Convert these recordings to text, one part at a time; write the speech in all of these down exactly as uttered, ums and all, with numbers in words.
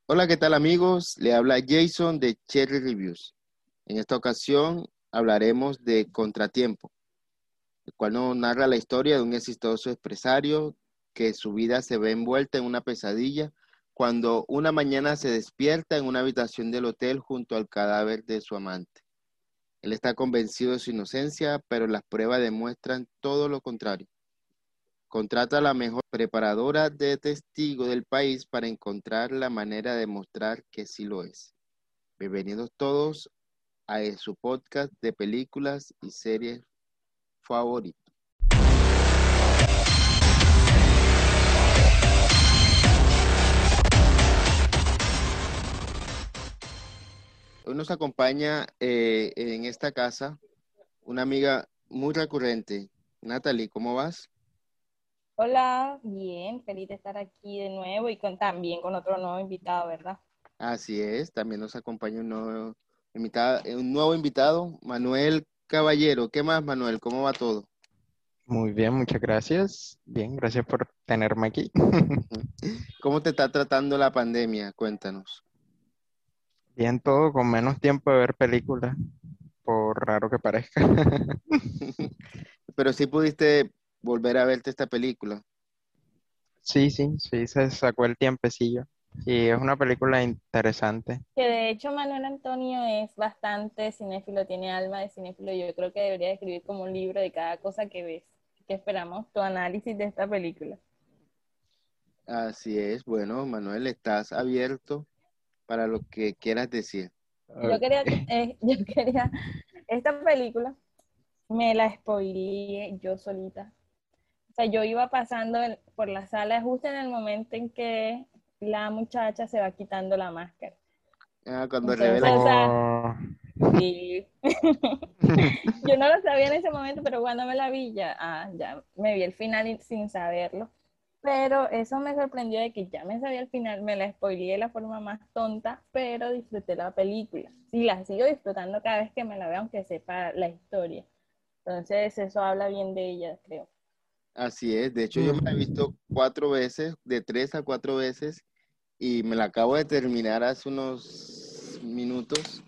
Hola, ¿qué tal amigos? Le habla Jason de Cherry Reviews. En esta ocasión hablaremos de Contratiempo, el cual nos narra la historia de un exitoso empresario que su vida se ve envuelta en una pesadilla cuando una mañana se despierta en una habitación del hotel junto al cadáver de su amante. Él está convencido de su inocencia, pero las pruebas demuestran todo lo contrario. Contrata a la mejor preparadora de testigos del país para encontrar la manera de demostrar que sí lo es. Bienvenidos todos a su podcast de películas y series favoritos. Hoy nos acompaña eh, en esta casa una amiga muy recurrente. Natalie, ¿cómo vas? Hola, bien, feliz de estar aquí de nuevo y con, también con otro nuevo invitado, ¿verdad? Así es, también nos acompaña un nuevo invitado, un nuevo invitado, Manuel Caballero. ¿Qué más, Manuel? ¿Cómo va todo? Muy bien, muchas gracias. Bien, gracias por tenerme aquí. ¿Cómo te está tratando la pandemia? Cuéntanos. Bien, todo con menos tiempo de ver películas, por raro que parezca. Pero sí pudiste volver a verte esta película. Sí, sí, sí, se sacó el tiempecillo. Y es una película interesante. Que de hecho Manuel Antonio es bastante cinéfilo, tiene alma de cinéfilo. Yo creo que debería escribir como un libro de cada cosa que ves. Que esperamos tu análisis de esta película. Así es. Bueno, Manuel, estás abierto para lo que quieras decir. Yo Ok. quería, eh, yo quería, esta película me la spoileé yo solita. O sea, yo iba pasando el- por la sala justo en el momento en que la muchacha se va quitando la máscara. Ah, cuando Entonces, revela o que... sea, Oh. sí. Yo no lo sabía en ese momento, pero cuando me la vi, ya, ah, ya me vi el final y- sin saberlo. Pero eso me sorprendió de que ya me sabía el final, me la spoileé de la forma más tonta, pero disfruté la película. Y la sigo disfrutando cada vez que me la veo, aunque sepa la historia. Entonces, eso habla bien de ella, creo. Así es. De hecho, yo me la he Mm. visto cuatro veces, de tres a cuatro veces, y me la acabo de terminar hace unos minutos.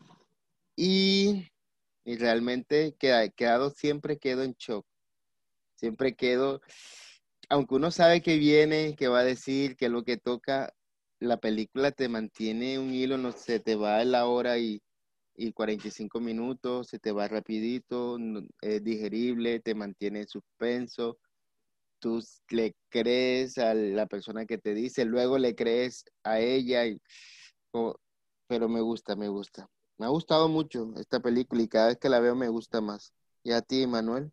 Y, y realmente queda, quedado, siempre quedo en shock. Siempre quedo, aunque uno sabe que viene, que va a decir, que es lo que toca, la película te mantiene un hilo, no se te va la hora y, y cuarenta y cinco minutos, se te va rapidito, no- es digerible, te mantiene en suspenso, tú s- le crees a la persona que te dice, luego le crees a ella, y, oh, pero me gusta, me gusta. Me ha gustado mucho esta película y cada vez que la veo me gusta más. ¿Y a ti, Manuel?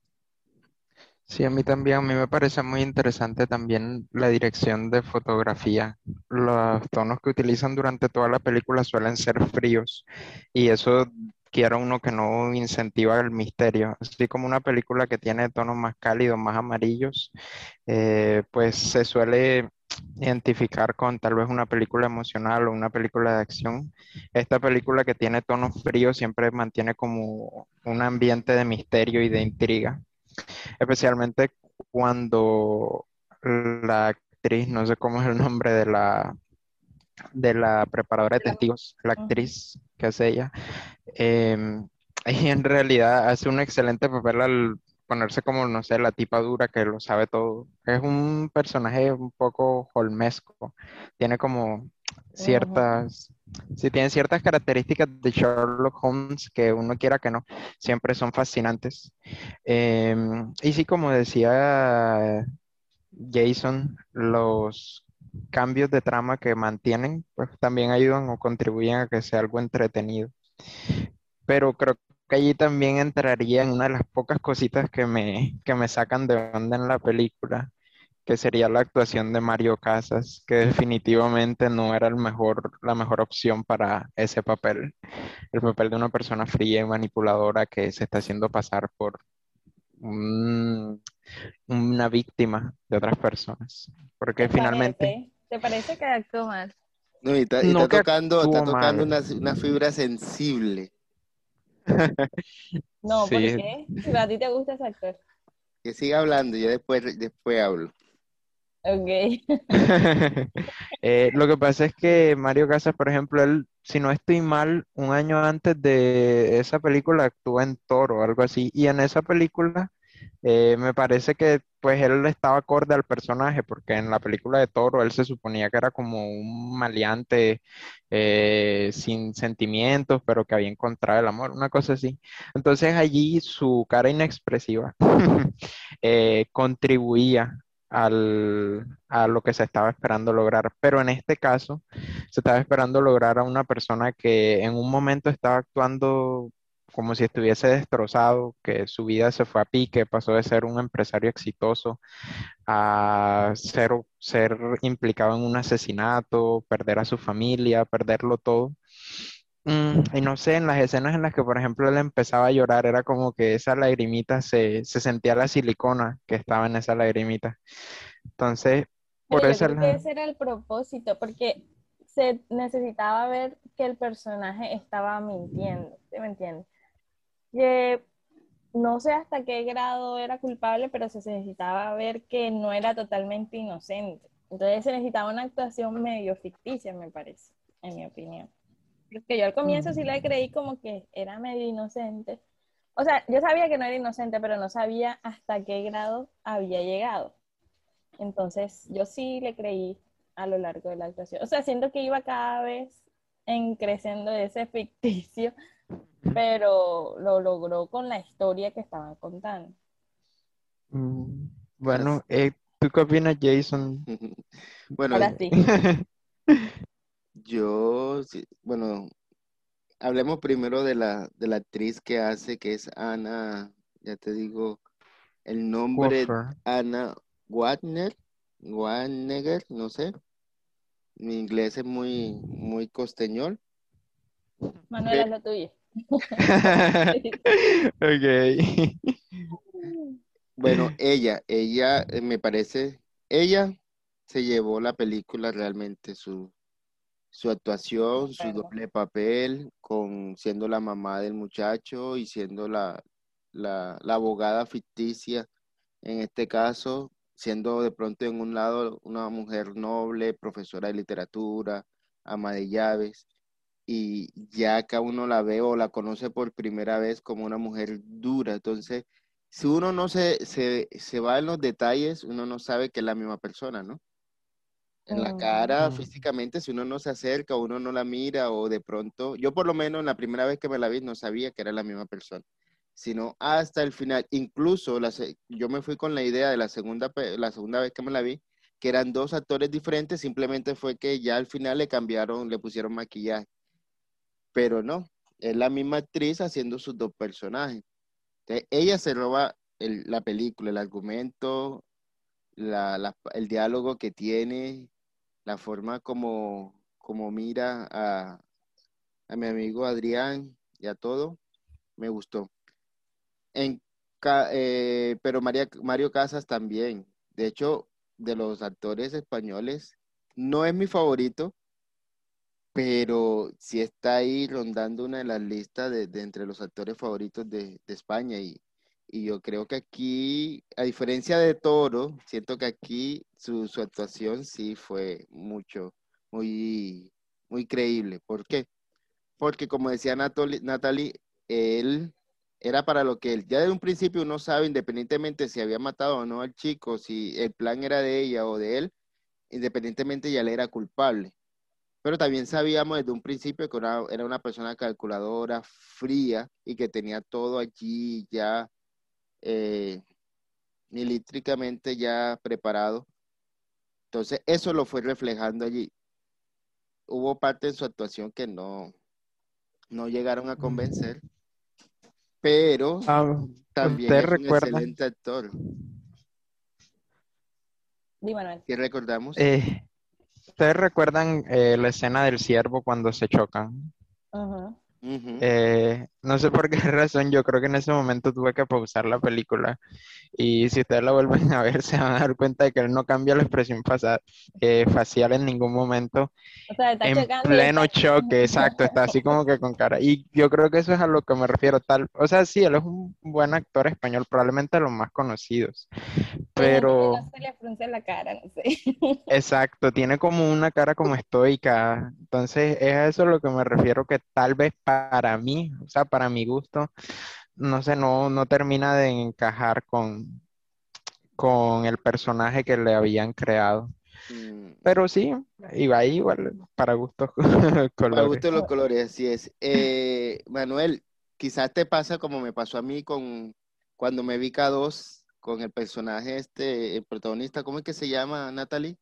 Sí, a mí también, a mí me parece muy interesante también la dirección de fotografía. Los tonos que utilizan durante toda la película suelen ser fríos y eso quiera uno que no incentiva el misterio. Así como una película que tiene tonos más cálidos, más amarillos, eh, pues se suele identificar con tal vez una película emocional o una película de acción. Esta película que tiene tonos fríos siempre mantiene como un ambiente de misterio y de intriga, especialmente cuando la actriz, no sé cómo es el nombre de la, de la preparadora de testigos, la Ujú. actriz que hace ella, eh, y en realidad hace un excelente papel al ponerse como, no sé, la tipa dura que lo sabe todo. Es un personaje un poco holmesco, tiene como Ujú. ciertas... Sí, tiene ciertas características de Sherlock Holmes que uno quiera que no, siempre son fascinantes. Eh, y sí, como decía Jason, los cambios de trama que mantienen, pues también ayudan o contribuyen a que sea algo entretenido. Pero creo que allí también entraría en una de las pocas cositas que me, que me sacan de onda en la película, que sería la actuación de Mario Casas, que definitivamente no era el mejor, la mejor opción para ese papel, el papel de una persona fría y manipuladora que se está haciendo pasar por un- una víctima de otras personas. Porque ¿Te finalmente, parece? ¿Te parece que actuó mal? No, y está, y está no que tocando, está actuó tocando mal. una, una fibra sensible. No, ¿por Sí, qué? Si a ti te gusta ese actor. Que siga hablando, yo después, después hablo. Ok. Eh, lo que pasa es que Mario Casas, por ejemplo, él, si no estoy mal, un año antes de esa película actuó en Toro o algo así. Y en esa película eh, me parece que pues él estaba acorde al personaje, porque en la película de Toro él se suponía que era como un maleante eh, sin sentimientos, pero que había encontrado el amor, una cosa así. Entonces allí su cara inexpresiva eh, contribuía al, a lo que se estaba esperando lograr. Pero en este caso, se estaba esperando lograr a una persona que en un momento estaba actuando como si estuviese destrozado, que su vida se fue a pique, pasó de ser un empresario exitoso a ser, ser implicado en un asesinato, perder a su familia, perderlo todo. Mm, y no sé, en las escenas en las que, por ejemplo, él empezaba a llorar, era como que esa lagrimita se, se sentía la silicona que estaba en esa lagrimita. Entonces, Pero por yo eso, creo que la- ese era el propósito, porque se necesitaba ver que el personaje estaba mintiendo, ¿sí me entiendes? Que no sé hasta qué grado era culpable, pero se necesitaba ver que no era totalmente inocente. Entonces se necesitaba una actuación medio ficticia, me parece, en mi opinión. Porque yo al comienzo sí le creí como que era medio inocente. O sea, yo sabía que no era inocente, pero no sabía hasta qué grado había llegado. Entonces, yo sí le creí a lo largo de la actuación. O sea, siento que iba cada vez en creciendo ese ficticio, pero lo logró con la historia que estaban contando. Mm, As- bueno, eh, ¿tú qué opinas, Jason? Bueno, Ahora sí. yo, sí- bueno, hablemos primero de la, de la actriz que hace, que es Ana, ya te digo, el nombre, Woofer. Ana Wagner, Wanneger, no sé, mi inglés es muy, muy costeñol. Manuela, Pe- es lo tuyo. Ok. bueno, ella, ella, eh, me parece, ella se llevó la película realmente, su, su actuación, su Concuerdo. doble papel, con siendo la mamá del muchacho y siendo la, la, la abogada ficticia, en este caso, siendo de pronto en un lado una mujer noble, profesora de literatura, ama de llaves, y ya acá uno la ve o la conoce por primera vez como una mujer dura. Entonces, si uno no se, se, se va en los detalles, uno no sabe que es la misma persona, ¿no? En la Ujú. cara, Mm, físicamente, si uno no se acerca, uno no la mira o de pronto, yo por lo menos la primera vez que me la vi no sabía que era la misma persona, sino hasta el final. Incluso la se- yo me fui con la idea de la segunda, pe- la segunda vez que me la vi, que eran dos actores diferentes, simplemente fue que ya al final le cambiaron, le pusieron maquillaje, pero no, es la misma actriz haciendo sus dos personajes. Entonces, ella se roba el- la película, el argumento, la, la- el diálogo que tiene, la forma como, como mira a, a mi amigo Adrián y a todo, me gustó. En, Ca- eh, pero María, Mario Casas también. De hecho, de los actores españoles, no es mi favorito, pero sí está ahí rondando una de las listas de, de entre los actores favoritos de, de España. Y, y yo creo que aquí, a diferencia de Toro, siento que aquí su, su actuación sí fue mucho, muy, muy creíble. ¿Por qué? Porque como decía Natoli- Natalie, él era para lo que él, ya desde un principio uno sabe, independientemente si había matado o no al chico, si el plan era de ella o de él, independientemente ya él era culpable. Pero también sabíamos desde un principio que era, era una persona calculadora, fría y que tenía todo allí ya eh, milítricamente ya preparado. Entonces eso lo fue reflejando allí. Hubo parte de su actuación que no, no llegaron a mm. convencer, pero Ah, también ¿ustedes es un recuerdan? excelente actor. Di, Manuel. ¿Qué recordamos? eh, ¿ustedes recuerdan eh, la escena del ciervo cuando se chocan? Ujú. Ujú. Eh, no sé por qué razón, yo creo que en ese momento tuve que pausar la película. Y si ustedes la vuelven a ver, se van a dar cuenta de que él no cambia la expresión fasa- eh, facial en ningún momento. O sea, está En chocando y pleno está... choque, exacto, está así como que con cara. Y yo creo que eso es a lo que me refiero, tal. O sea, sí, él es un buen actor español, probablemente de los más conocidos. Hay gente que Pero, no se le frunce la cara, no sé. exacto, tiene como una cara como estoica. Entonces, es a eso a lo que me refiero, que tal vez para mí, o sea, para mi gusto, no sé, no, no termina de encajar con, con el personaje que le habían creado. Mm, Pero sí, iba ahí igual para gustos para gusto colores. los colores, así es. Eh, Manuel, quizás te pasa como me pasó a mí con cuando me vi K dos con el personaje este, el protagonista, ¿cómo es que se llama, Natalie?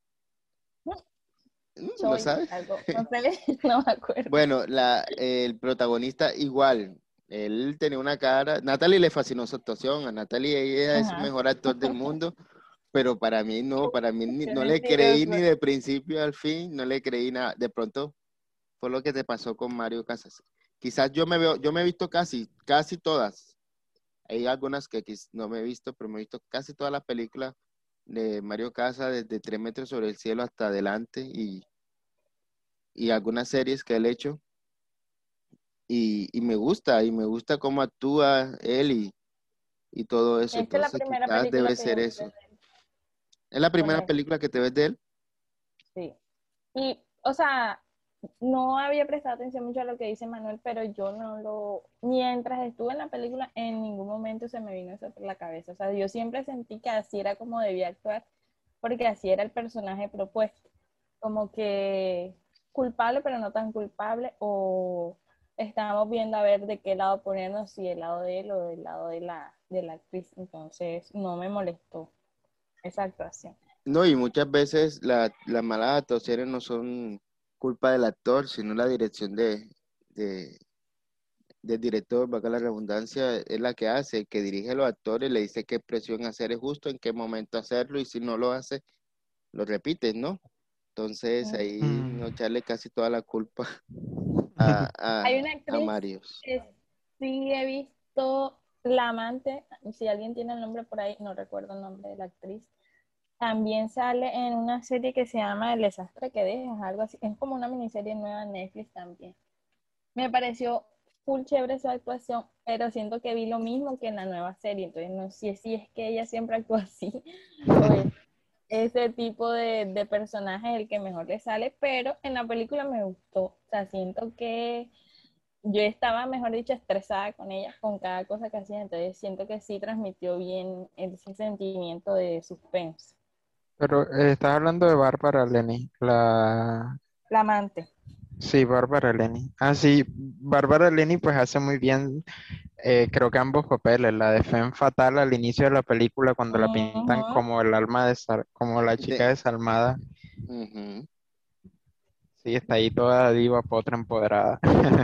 Mm, ¿Lo Soy sabes? algo, no sé, no me acuerdo. Bueno, la, el protagonista igual, él tenía una cara, Natalie le fascinó su actuación, a Natalie ella es el Ajá. mejor actor del mundo, pero para mí no, para mí ni- Qué no le creí ni mentiroso. de principio al fin, no le creí nada. De pronto fue lo que te pasó con Mario Casas. Quizás yo me veo, yo me he visto casi, casi todas. Hay algunas que quiz- no me he visto, pero me he visto casi todas las películas de Mario Casas, desde Tres metros sobre el cielo hasta adelante, y, y algunas series que él ha hecho. Y, y me gusta, y me gusta cómo actúa él y, y todo eso. Esta es la Entonces primera quizás película debe que yo ser vi de eso. él, ¿Es la primera correcto, película que te ves de él? sí. Y, o sea, no había prestado atención mucho a lo que dice Manuel, pero yo no lo, mientras estuve en la película, en ningún momento se me vino eso por la cabeza. O sea, yo siempre sentí que así era como debía actuar, porque así era el personaje propuesto. Como que culpable, pero no tan culpable, o estábamos viendo a ver de qué lado ponernos, si del lado de él o del lado de la, de la actriz. Entonces, no me molestó esa actuación. No, y muchas veces la- las malas actuaciones no son culpa del actor, sino la dirección de, de- del director, valga la redundancia, es la que hace, que dirige a los actores, le dice qué expresión hacer es justo, en qué momento hacerlo, y si no lo hace, lo repites, ¿no? Entonces ahí no Mm. echarle casi toda la culpa a, Hay a, una a actriz Marios. que sí he visto, la amante, si alguien tiene el nombre por ahí, no recuerdo el nombre de la actriz, también sale en una serie que se llama El desastre que dejas, algo así, es como una miniserie nueva en Netflix también. Me pareció full chévere su actuación, pero siento que vi lo mismo que en la nueva serie, entonces no sé si es que ella siempre actúa así o es ese tipo de, de personaje el que mejor le sale, pero en la película me gustó, o sea, siento que yo estaba, mejor dicho, estresada con ella, con cada cosa que hacía, entonces siento que sí transmitió bien ese sentimiento de suspense. Pero eh, estás hablando de Bárbara Lenny, la... La amante. Sí, Bárbara Lenny. Ah, sí, Bárbara Lenny pues hace muy bien, eh, creo que ambos papeles, la de Femme Fatal al inicio de la película cuando la pintan Ujú. como el alma de, como la chica De, desalmada, ujú. sí, está ahí toda diva, potra, empoderada.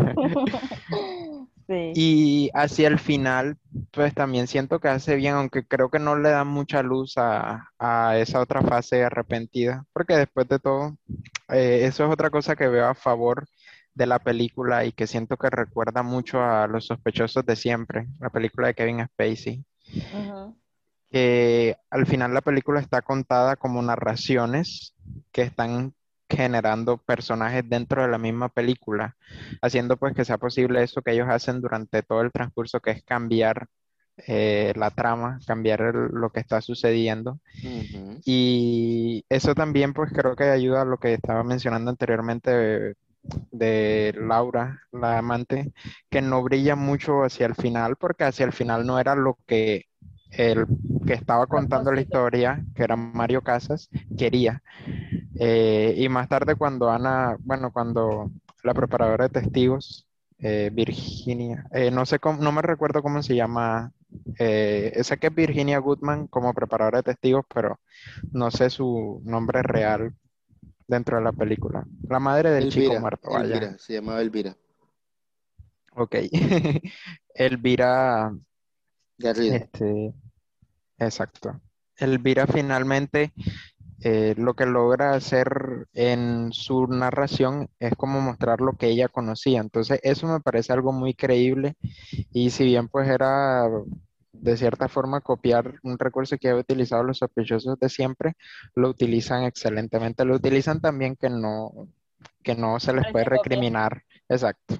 Sí. Y hacia el final, pues también siento que hace bien, aunque creo que no le da mucha luz a, a esa otra fase arrepentida, porque después de todo, eh, eso es otra cosa que veo a favor de la película y que siento que recuerda mucho a Los sospechosos de siempre, la película de Kevin Spacey, Ujú. que al final la película está contada como narraciones que están generando personajes dentro de la misma película, haciendo pues que sea posible eso que ellos hacen durante todo el transcurso, que es cambiar eh, la trama, cambiar el- lo que está sucediendo. Ujú. Y eso también pues creo que ayuda a lo que estaba mencionando anteriormente de, de Laura, la amante, que no brilla mucho hacia el final, porque hacia el final no era lo que el que estaba contando la Propósito. historia, que era Mario Casas, quería. Eh, y más tarde cuando Ana, bueno, cuando la preparadora de testigos, eh, Virginia, eh, no sé cómo, no me recuerdo cómo se llama, eh, sé que es Virginia Goodman como preparadora de testigos, pero no sé su nombre real dentro de la película. La madre del chico Elvira, muerto, vaya. Elvira, se llamaba Elvira Ok. Elvira, Garrido. este, exacto. Elvira finalmente eh, lo que logra hacer en su narración es como mostrar lo que ella conocía. Entonces, eso me parece algo muy creíble y si bien pues era de cierta forma copiar un recurso que había utilizado los sospechosos de siempre, lo utilizan excelentemente. Lo utilizan también que no, que no se les puede Parece copia. recriminar. Exacto.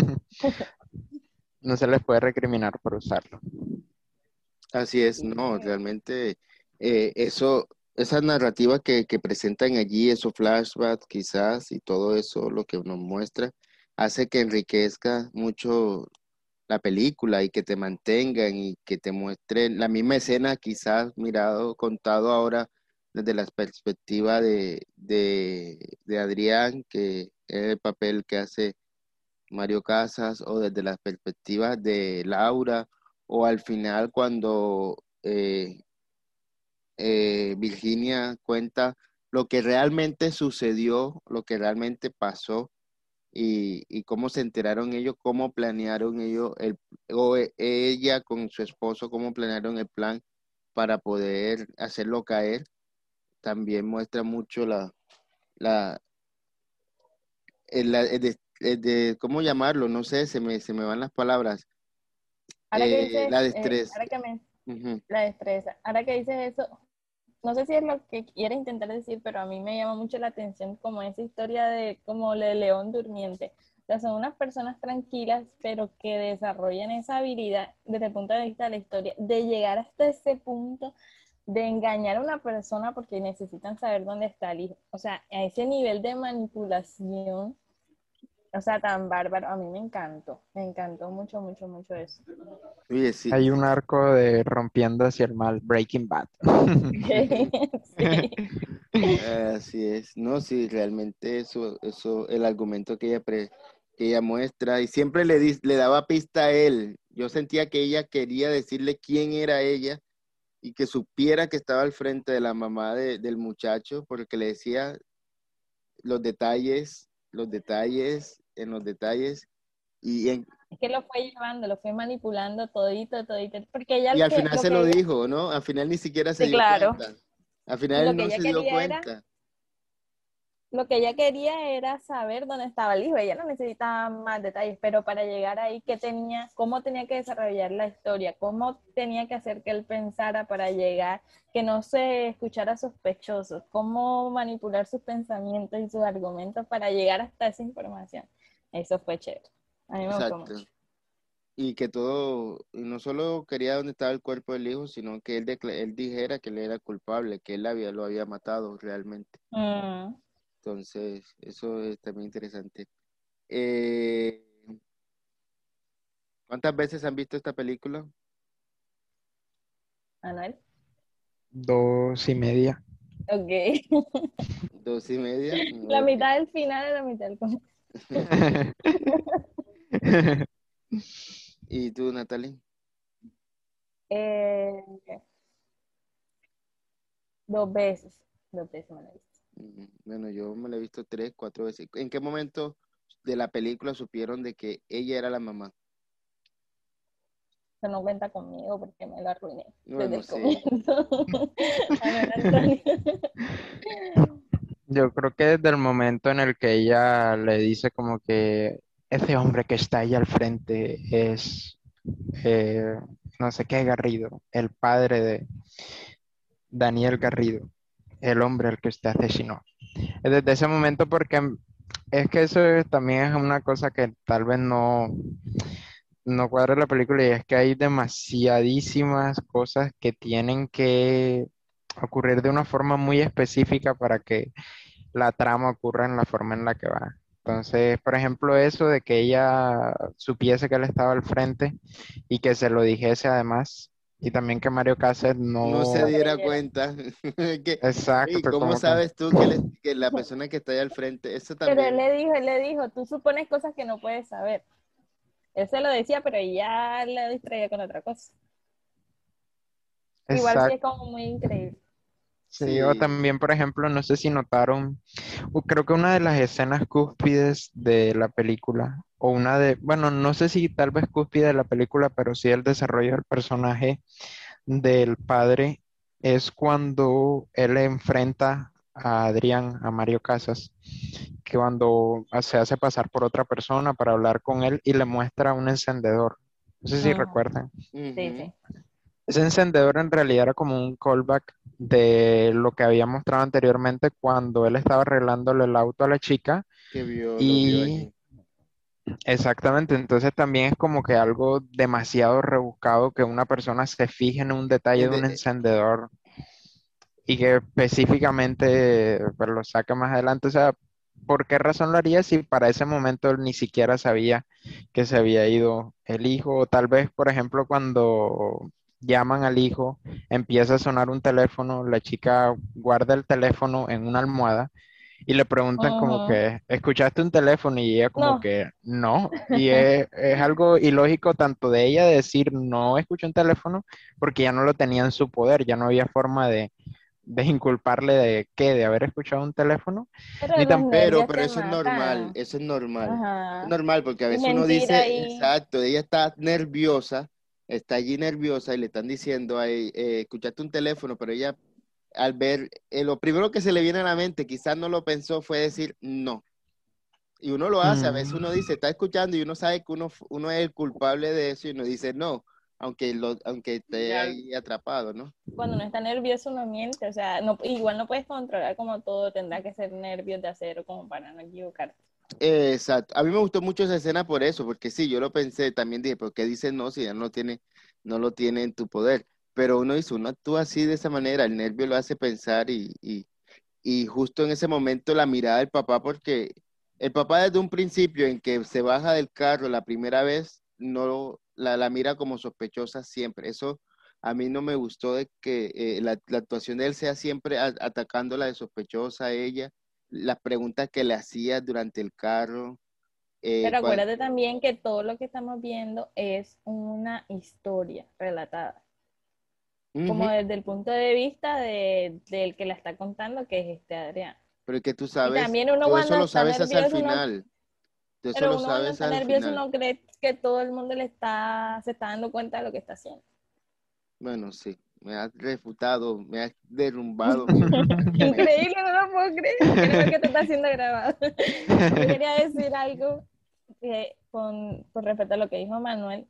No se les puede recriminar por usarlo. Así es, no, realmente eh, eso, esa narrativa que, que presentan allí, esos flashbacks quizás y todo eso, lo que nos muestra, hace que enriquezca mucho la película y que te mantengan y que te muestren la misma escena quizás mirado, contado ahora desde la perspectiva de, de, de Adrián, que es el papel que hace Mario Casas, o desde la perspectiva de Laura, o al final cuando eh, eh, Virginia cuenta lo que realmente sucedió, lo que realmente pasó y, y cómo se enteraron ellos, cómo planearon ellos, el, o e- ella con su esposo, cómo planearon el plan para poder hacerlo caer. También muestra mucho la, la, el, la- el de, el de- ¿cómo llamarlo? No sé, se me, se me van las palabras. Ahora que Eh, dices, la eh, destreza. ahora que me, Ujú. la destreza, ahora que dices eso, no sé si es lo que quieres intentar decir, pero a mí me llama mucho la atención como esa historia de como el león durmiente. O sea, son unas personas tranquilas, pero que desarrollan esa habilidad desde el punto de vista de la historia, de llegar hasta ese punto de engañar a una persona porque necesitan saber dónde está el hijo. O sea, a ese nivel de manipulación, o sea, tan bárbaro, a mí me encantó, me encantó mucho, mucho, mucho eso. Oye, sí, Hay un arco de rompiendo hacia el mal, Breaking Bad. Sí. así es. No, sí, realmente eso, eso, el argumento que ella, pre- que ella muestra, y siempre le, dis- le daba pista a él. Yo sentía que ella quería decirle quién era ella y que supiera que estaba al frente de la mamá de- del muchacho, porque le decía los detalles, los detalles, en los detalles, y, en- Es que lo fue llevando, lo fue manipulando todito, todito, porque ella y lo al que, final lo se que lo ella, dijo, ¿no? Al final ni siquiera se sí, dio claro, cuenta. Al y final lo él que no ella se dio quería era, cuenta. lo que ella quería era saber dónde estaba el hijo, ella no necesitaba más detalles, pero para llegar ahí, ¿qué tenía, cómo tenía que desarrollar la historia, cómo tenía que hacer que él pensara para llegar, que no se escuchara sospechoso, cómo manipular sus pensamientos y sus argumentos para llegar hasta esa información. Eso fue chévere, a mí me gustó Exacto. mucho. Y que todo, y no solo quería dónde estaba el cuerpo del hijo, sino que él, decla- él dijera que él era culpable, que él había, lo había matado realmente. Mm. Entonces, eso es también interesante. Eh, ¿cuántas veces han visto esta película? Anuel. Dos y media. Ok. ¿Dos y media? La Ok. mitad del final y la mitad del comienzo. ¿Y tú, Natalie? Eh, dos veces. Dos veces me la he visto. Mm, Bueno, yo me la he visto tres, cuatro veces. ¿En qué momento de la película supieron de que ella era la mamá? Eso no cuenta conmigo porque me lo arruiné desde Bueno, el sí. comienzo. Manuel Antonio. Yo creo que desde el momento en el que ella le dice como que ese hombre que está ahí al frente es, eh, no sé qué, Garrido, el padre de Daniel Garrido, el hombre al que usted asesinó. Es desde ese momento porque es que eso es- también es una cosa que tal vez no, no cuadra la película y es que hay demasiadísimas cosas que tienen que ocurrir de una forma muy específica para que la trama ocurra en la forma en la que va. Entonces, por ejemplo, eso de que ella supiese que él estaba al frente y que se lo dijese además, y también que Mario Casas No se No no, diera creyera. cuenta. Que, "Ey, exacto, ¿cómo como que, sabes tú que, le- que la persona que está ahí al frente, eso Pero él también, le dijo, él le dijo, tú supones cosas que no puedes saber. Él se lo decía, pero ella le distraía con otra cosa. Igual sí es exacto, como muy increíble. sí, o sí, también, por ejemplo, no sé si notaron, o creo que una de las escenas cúspides de la película, o una de, bueno, no sé si tal vez cúspide de la película, pero sí el desarrollo del personaje del padre es cuando él enfrenta a Adrián, a Mario Casas, que cuando se hace pasar por otra persona para hablar con él y le muestra un encendedor. No sé si Ujú. recuerdan. Sí, Ujú. sí. Ese encendedor en realidad era como un callback de lo que había mostrado anteriormente cuando él estaba arreglándole el auto a la chica. Que vio, lo vio Y allí. exactamente, entonces también es como que algo demasiado rebuscado que una persona se fije en un detalle En de un de- encendedor y que específicamente pues, lo saque más adelante. O sea, ¿por qué razón lo haría si para ese momento él ni siquiera sabía que se había ido el hijo? O tal vez, por ejemplo, cuando llaman al hijo, empieza a sonar un teléfono, la chica guarda el teléfono en una almohada y le preguntan como Ujú. que, ¿escuchaste un teléfono? Y ella como No. que, no. Y es, es algo ilógico tanto de ella decir, no escuché un teléfono, porque ya no lo tenía en su poder, ya no había forma de, de inculparle de qué, de haber escuchado un teléfono, Pero ni los tampoco... Pero, nervios pero te eso es normal, matan. eso es normal. Es Ajá. normal porque a Y veces uno mentir dice, ahí. exacto, ella está nerviosa, está allí nerviosa y le están diciendo, ahí, eh, escuchaste un teléfono, pero ella al ver, eh, lo primero que se le viene a la mente, quizás no lo pensó, fue decir no. Y uno lo hace, a veces uno dice, está escuchando y uno sabe que uno, uno es el culpable de eso y uno dice no, aunque, lo, aunque esté Ya, ahí atrapado, ¿no? cuando uno está nervioso uno miente, o sea, no, igual no puedes controlar como todo, tendrá que ser nervios de acero como para no equivocarte. Exacto. A mí me gustó mucho esa escena por eso, porque sí, yo lo pensé, también dije, ¿por qué dices no si ya no lo tiene, no lo tiene en tu poder? Pero uno dice, uno actúa así de esa manera, el nervio lo hace pensar y, y, y justo en ese momento la mirada del papá, porque el papá desde un principio en que se baja del carro la primera vez, no la, la mira como sospechosa siempre. Eso a mí no me gustó de que eh, la, la actuación de él sea siempre a- atacándola de sospechosa a ella, las preguntas que le hacía durante el carro. eh, Pero cuan- acuérdate también que todo lo que estamos viendo es una historia relatada, Ujú. como desde el punto de vista de, del que la está contando, que es este Adrián. Pero es que tú Y sabes, también uno todo eso cuando lo está sabes hasta el nervioso, uno, final, tú eso pero lo uno cuando sabes está al nervioso, final. uno cree que todo el mundo le está, se está dando cuenta de lo que está haciendo. Bueno, sí, me has refutado, me has derrumbado mi, mi mente. Increíble, no lo puedo creer. Creo que te está haciendo grabado. Yo quería decir algo que con, con respecto a lo que dijo Manuel.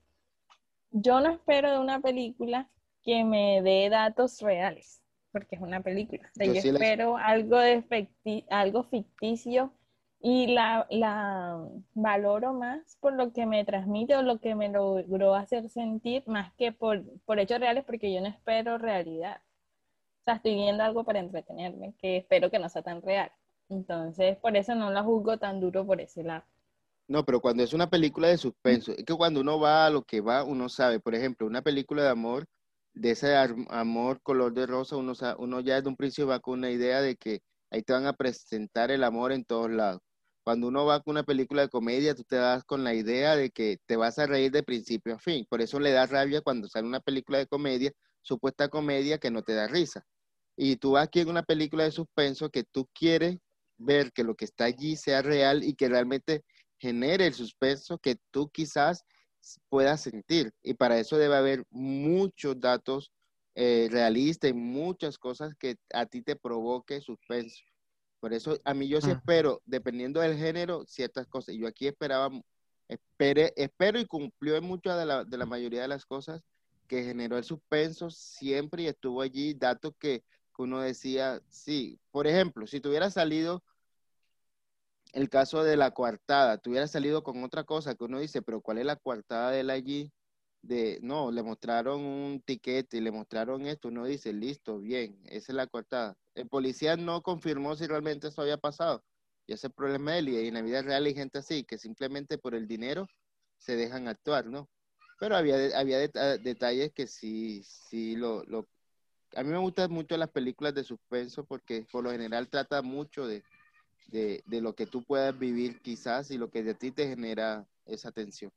Yo no espero de una película que me dé datos reales, porque es una película. O sea, Yo yo sí les, espero algo, de ficti- algo ficticio y la, la valoro más por lo que me transmite o lo que me logró hacer sentir, más que por, por hechos reales, porque yo no espero realidad. O sea, estoy viendo algo para entretenerme, que espero que no sea tan real. Entonces, por eso no la juzgo tan duro por ese lado. no, pero cuando es una película de suspenso, es que cuando uno va a lo que va, uno sabe, por ejemplo, una película de amor, de ese ar- amor color de rosa, uno, sa- uno ya desde un principio va con una idea de que ahí te van a presentar el amor en todos lados. Cuando uno va con una película de comedia, tú te das con la idea de que te vas a reír de principio a fin. Por eso le da rabia cuando sale una película de comedia, supuesta comedia que no te da risa. Y tú vas aquí en una película de suspenso que tú quieres ver que lo que está allí sea real y que realmente genere el suspenso que tú quizás puedas sentir. Y para eso debe haber muchos datos eh, realistas y muchas cosas que a ti te provoque suspenso. Por eso a mí yo sí espero, dependiendo del género, ciertas cosas. Yo aquí esperaba, espere, espero y cumplió en muchas de la, de la mayoría de las cosas que generó el suspenso siempre y estuvo allí datos que, que uno decía, sí, por ejemplo, si tuviera salido el caso de la coartada, tuviera salido con otra cosa que uno dice, pero ¿cuál es la coartada de él allí? De, no, le mostraron un tiquete y le mostraron esto, uno dice, listo, bien, esa es la coartada. El policía no confirmó si realmente eso había pasado, y ese es el problema de él, y en la vida real hay gente así, que simplemente por el dinero se dejan actuar, ¿no? Pero había, había det- detalles que sí, sí, lo, lo... A mí me gustan mucho las películas de suspenso porque por lo general trata mucho de de, de lo que tú puedas vivir quizás y lo que de ti te genera esa tensión.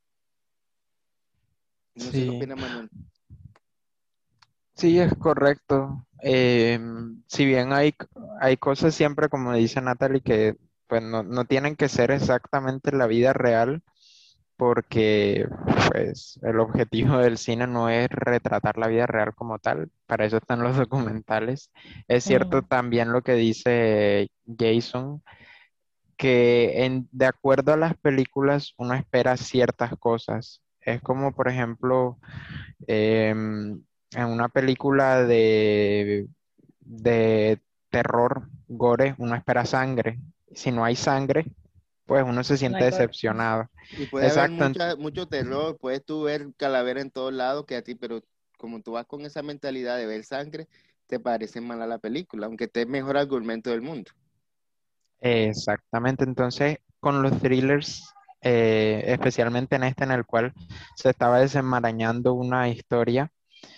No sé qué Sí, opina Manuel. sí, es correcto. Eh, si bien hay, hay cosas siempre, como dice Natalie, que pues no, no tienen que ser exactamente la vida real, porque pues el objetivo del cine no es retratar la vida real como tal, para eso están los documentales. Es cierto Mm, también lo que dice Jason, que en, de acuerdo a las películas uno espera ciertas cosas. Es como, por ejemplo, em, en una película de, de terror, gore, uno espera sangre. Si no hay sangre, pues uno se no siente hay cor- decepcionado. Y puede haber Exacto, mucha, mucho terror, puedes tú ver calavera en todos lados que a ti, pero como tú vas con esa mentalidad de ver sangre, te parece mala la película, aunque esté el mejor argumento del mundo. exactamente. Entonces, con los thrillers, eh, especialmente en este en el cual se estaba desenmarañando una historia,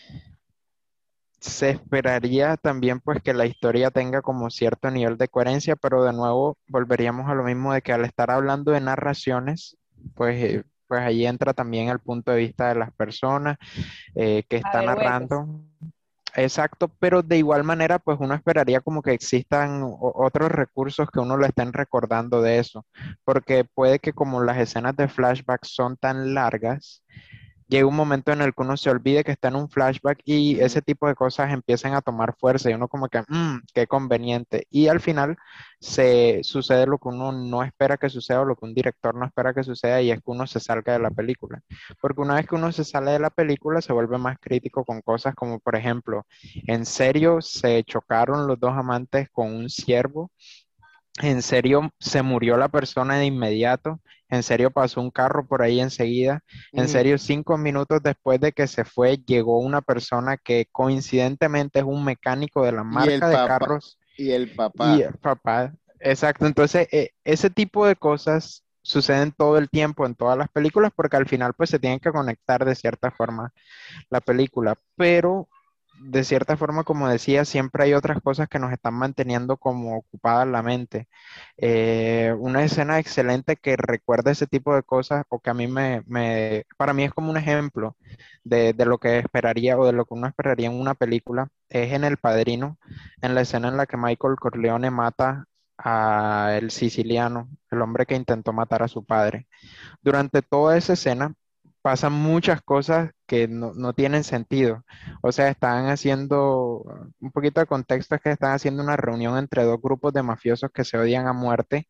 se esperaría también pues que la historia tenga como cierto nivel de coherencia, pero de nuevo volveríamos a lo mismo de que al estar hablando de narraciones, pues, eh, pues ahí entra también el punto de vista de las personas eh, que a está ver huecos. narrando. Exacto, pero de igual manera, pues uno esperaría como que existan o- otros recursos que uno lo estén recordando de eso, porque puede que como las escenas de flashback son tan largas, llega un momento en el que uno se olvide que está en un flashback y ese Ujú. tipo de cosas empiezan a tomar fuerza y uno como que, "Mm, qué conveniente". Y al final se sucede lo que uno no espera que suceda o lo que un director no espera que suceda y es que uno se salga de la película. Porque una vez que uno se sale de la película se vuelve más crítico con cosas como, por ejemplo, ¿en serio se chocaron los dos amantes con un ciervo? ¿En serio se murió la persona de inmediato? ¿En serio pasó un carro por ahí enseguida? ¿En Ujú. serio cinco minutos después de que se fue llegó una persona que coincidentemente es un mecánico de la Y el marca de papá, carros y el y papá, el papá? Exacto, entonces eh, ese tipo de cosas suceden todo el tiempo en todas las películas porque al final pues se tienen que conectar de cierta forma la película, pero de cierta forma, como decía, siempre hay otras cosas que nos están manteniendo como ocupada la mente. Eh, una escena excelente que recuerda ese tipo de cosas o que a mí me, me- para mí es como un ejemplo de, de lo que esperaría o de lo que uno esperaría en una película, es en El Padrino, en la escena en la que Michael Corleone mata a el siciliano, el hombre que intentó matar a su padre. Durante toda esa escena pasan muchas cosas que no, no tienen sentido. O sea, están haciendo, un poquito de contexto es que están haciendo una reunión entre dos grupos de mafiosos que se odian a muerte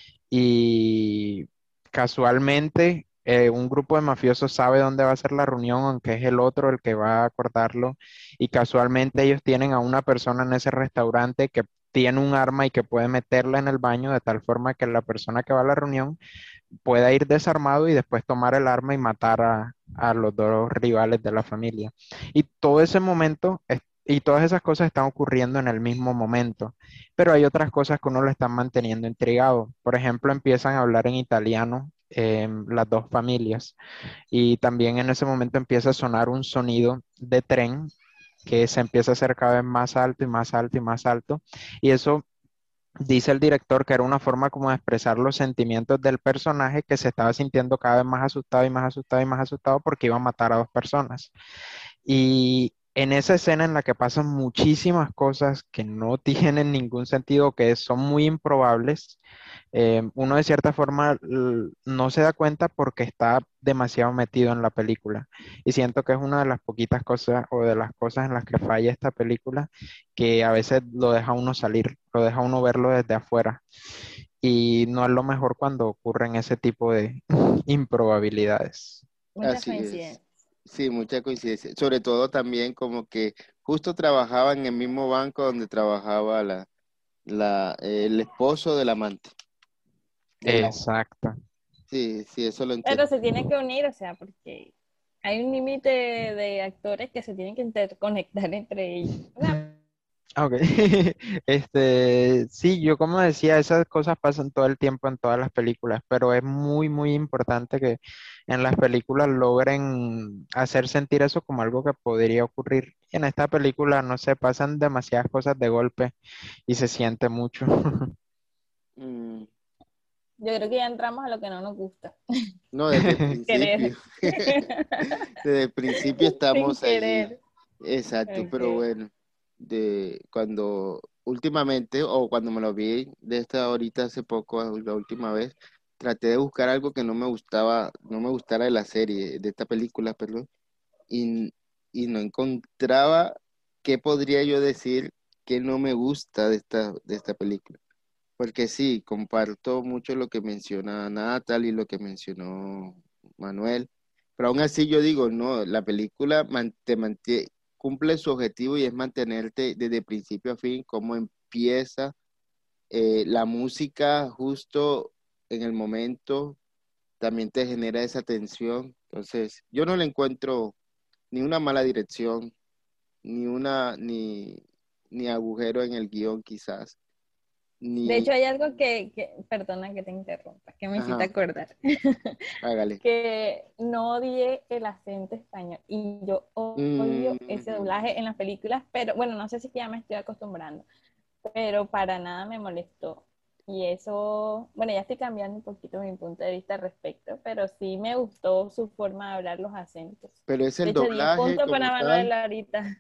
y casualmente eh, un grupo de mafiosos sabe dónde va a ser la reunión, aunque es el otro el que va a acordarlo, y casualmente ellos tienen a una persona en ese restaurante que tiene un arma y que puede meterla en el baño de tal forma que la persona que va a la reunión pueda ir desarmado y después tomar el arma y matar a, a los dos rivales de la familia. Y todo ese momento es- y todas esas cosas están ocurriendo en el mismo momento, pero hay otras cosas que uno lo están manteniendo intrigado. Por ejemplo, empiezan a hablar en italiano em, las dos familias y también en ese momento empieza a sonar un sonido de tren que se empieza a hacer cada vez más alto y más alto y más alto. Y eso dice el director que era una forma como de expresar los sentimientos del personaje que se estaba sintiendo cada vez más asustado y más asustado y más asustado porque iba a matar a dos personas. Y en esa escena en la que pasan muchísimas cosas que no tienen ningún sentido, que son muy improbables, eh, uno de cierta forma l- no se da cuenta porque está demasiado metido en la película. Y siento que es una de las poquitas cosas o de las cosas en las que falla esta película, que a veces lo deja uno salir, lo deja uno verlo desde afuera. Y no es lo mejor cuando ocurren ese tipo de improbabilidades. Muchas así es. coincidencias. Sí, mucha coincidencia. Sobre todo también como que justo trabajaba en el mismo banco donde trabajaba la, la, el esposo del amante. De la... Exacto. Sí, sí, eso lo Pero entiendo. se tienen que unir, o sea, porque hay un límite de actores que se tienen que interconectar entre ellos. O sea, Ah, ok. Este, sí, yo como decía, esas cosas pasan todo el tiempo en todas las películas, pero es muy, muy importante que en las películas logren hacer sentir eso como algo que podría ocurrir. Y en esta película, no sé, pasan demasiadas cosas de golpe y se siente mucho. Mm, yo creo que ya entramos a lo que no nos gusta. no, desde el Querer. principio. Desde el principio Sin estamos allí. querer. Exacto, pero Okay. bueno, de cuando últimamente, o cuando me lo vi de esta ahorita hace poco, la última vez, traté de buscar algo que no me gustaba, no me gustara de la serie, de esta película, perdón, y, y no encontraba qué podría yo decir que no me gusta de esta, de esta película. Porque sí, comparto mucho lo que menciona Natal y lo que mencionó Manuel, pero aún así yo digo, no, la película man- te mantie- cumple su objetivo y es mantenerte desde principio a fin, cómo empieza eh, la música justo en el momento, también te genera esa tensión. Entonces, yo no le encuentro ni una mala dirección, ni una, ni, ni agujero en el guión quizás, De hecho, ni, hay algo que, que, perdona que te interrumpa, que me hiciste ajá, acordar, hágale. que no odié el acento español y yo odio ese Mm, doblaje en las películas, pero bueno, no sé si es que ya me estoy acostumbrando, pero para nada me molestó. Y eso, bueno, ya estoy cambiando un poquito mi punto de vista al respecto, pero sí me gustó su forma de hablar los acentos. pero es De el hecho, diez doblaje puntos como para Manuel tal. ahorita,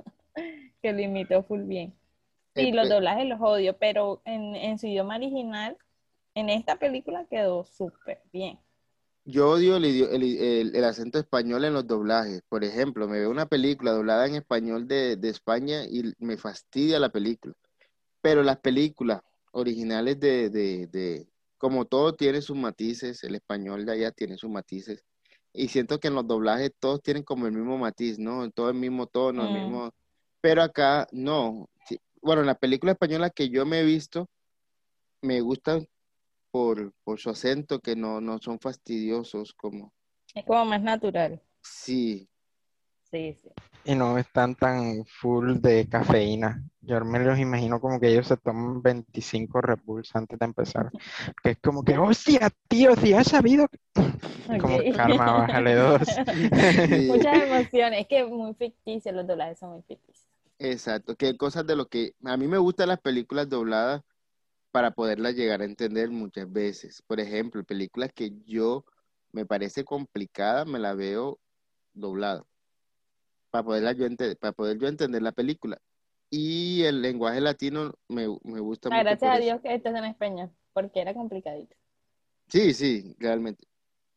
que lo imitó full bien. eh, Sí, los pe- doblajes los odio, pero en, en su idioma original, en esta película quedó súper bien. yo odio el, idio- el, el- el acento español en los doblajes. Por ejemplo, me veo una película doblada en español de, de España y me fastidia la película. Pero las películas originales de, de, de, como todo tiene sus matices, el español de allá tiene sus matices. Y siento que en los doblajes todos tienen como el mismo matiz, ¿no? Todo el mismo tono, el Mm. mismo. Pero acá no. Sí. Bueno, las películas españolas que yo me he visto me gustan por, por su acento, que no, no son fastidiosos, como. Es como más natural. Sí, Sí, sí. Y no están tan full de cafeína. Yo me los imagino como que ellos se toman veinticinco Red Bulls antes de empezar. Que es como que, hostia, tío, si has sabido. que-". Como, Ok. calma, bájale dos. sí, Muchas emociones. Es que muy ficticios, los doblajes son muy ficticios. exacto. Que cosas de lo que a mí me gustan las películas dobladas para poderlas llegar a entender muchas veces. Por ejemplo, películas que yo me parece complicada, me la veo doblada para poderla yo ente- para poder yo entender la película. Y el lenguaje latino me, me gusta Ah, mucho gracias por a eso. Dios que esto es en español, porque era complicadito. Sí, sí, realmente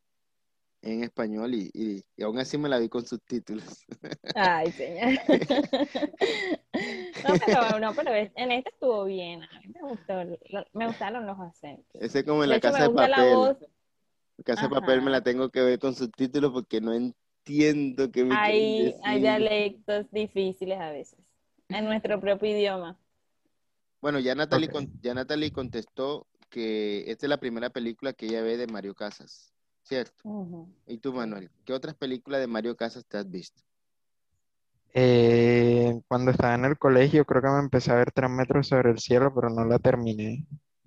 en español y, y, y aún así me la vi con subtítulos. Ay, señor. No, pero no, pero es- en esta estuvo bien. A mí me gustó, lo- me gustaron los acentos. Ese es como en De La hecho, Casa me de gusta la Papel. voz. La Casa de Papel me la Ajá. tengo que ver con subtítulos porque no entiendo qué me quieren Hay, hay decir. dialectos difíciles a veces en nuestro propio idioma. Bueno, ya Natalie, Ok. con- ya Natalie contestó que esta es la primera película que ella ve de Mario Casas, ¿cierto? Ujú, ¿Y tú, sí. Manuel? ¿Qué otras películas de Mario Casas te has visto? Eh, cuando estaba en el colegio, creo que me empecé a ver Tres metros sobre el cielo, pero no la terminé.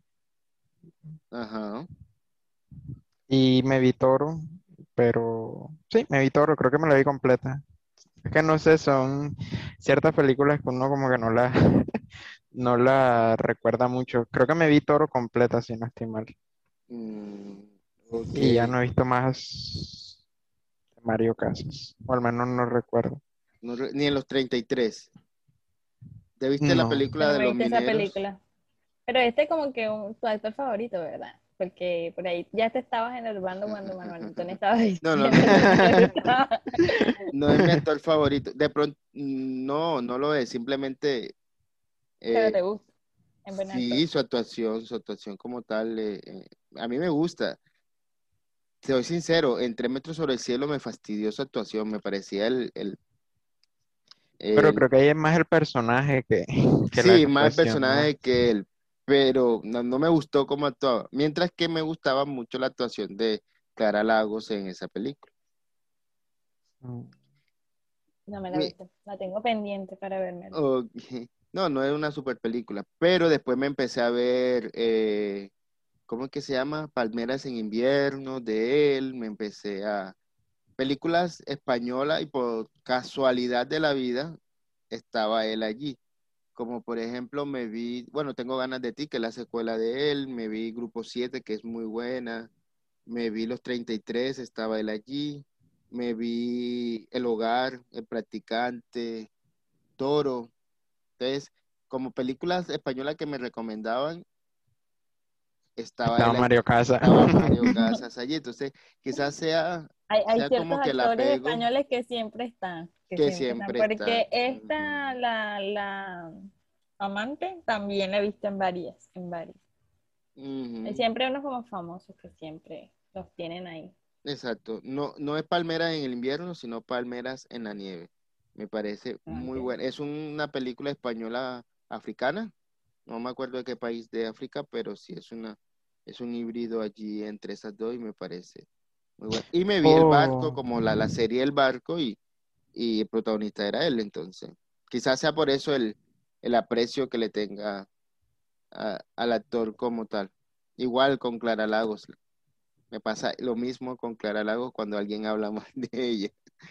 Ajá. Y me vi Toro, pero sí, me vi Toro, creo que me la vi completa. Es que no sé, son ciertas películas que uno como que no la, no la recuerda mucho. Creo que me vi Toro completa, si no estoy mal. Mm, ok. Y ya no he visto más de Mario Casas, o al menos no recuerdo. No re- ni en los treinta y tres. ¿Te viste la No. Yo película no de me los viste esa mineros? película. Pero este es como que un- tu actor favorito, ¿verdad? Porque por ahí ya te estabas enervando cuando Manuel Antonio estaba No, no, diciendo no. que no te gustaba. No es mi actor favorito. De pronto, no, no lo es. Simplemente, Pero eh, te gusta, es buen actor. sí, su actuación, su actuación como tal, eh, eh, a mí me gusta. Te soy sincero, en Tres metros sobre el cielo me fastidió su actuación. Me parecía el, el, Pero el- creo que ahí es más el personaje que, que la sí, más el actuación, ¿no? personaje que él, pero no, no me gustó cómo actuaba. Mientras que me gustaba mucho la actuación de Clara Lagos en esa película. Mm. No me la he Mi- visto. La tengo pendiente para verme. ok. No, no es una super película, pero después me empecé a ver, eh, ¿cómo es que se llama? Palmeras en invierno de él, me empecé a películas españolas y por casualidad de la vida estaba él allí. Como por ejemplo me vi, bueno, Tengo ganas de ti, que es la secuela de él, me vi Grupo siete, que es muy buena, me vi Los treinta y tres, estaba él allí, me vi El Hogar, El Practicante, Toro. Entonces, como películas españolas que me recomendaban, estaba Estaba él, ahí, Mario Casas. estaba Mario Casas allí. Entonces, quizás sea, Hay, hay sea ciertos como que el actores apego españoles que siempre están, que que siempre están, siempre está. porque esta, Ujú, la, la amante, también la he visto en varias, en varias. Hay ujú. siempre unos como famosos que siempre los tienen ahí. Exacto. No, no es palmeras en el invierno, sino palmeras en la nieve. Me parece muy Okay. buena. Es una película española africana. No me acuerdo de qué país de África, pero sí es una, es un híbrido allí entre esas dos y me parece muy bueno. Y me vi El Barco, Oh, como la, la serie El Barco, y, y el protagonista era él, entonces. Quizás sea por eso el, el aprecio que le tenga a- al actor como tal. Igual con Clara Lagos. Me pasa lo mismo con Clara Lagos cuando alguien habla mal de ella.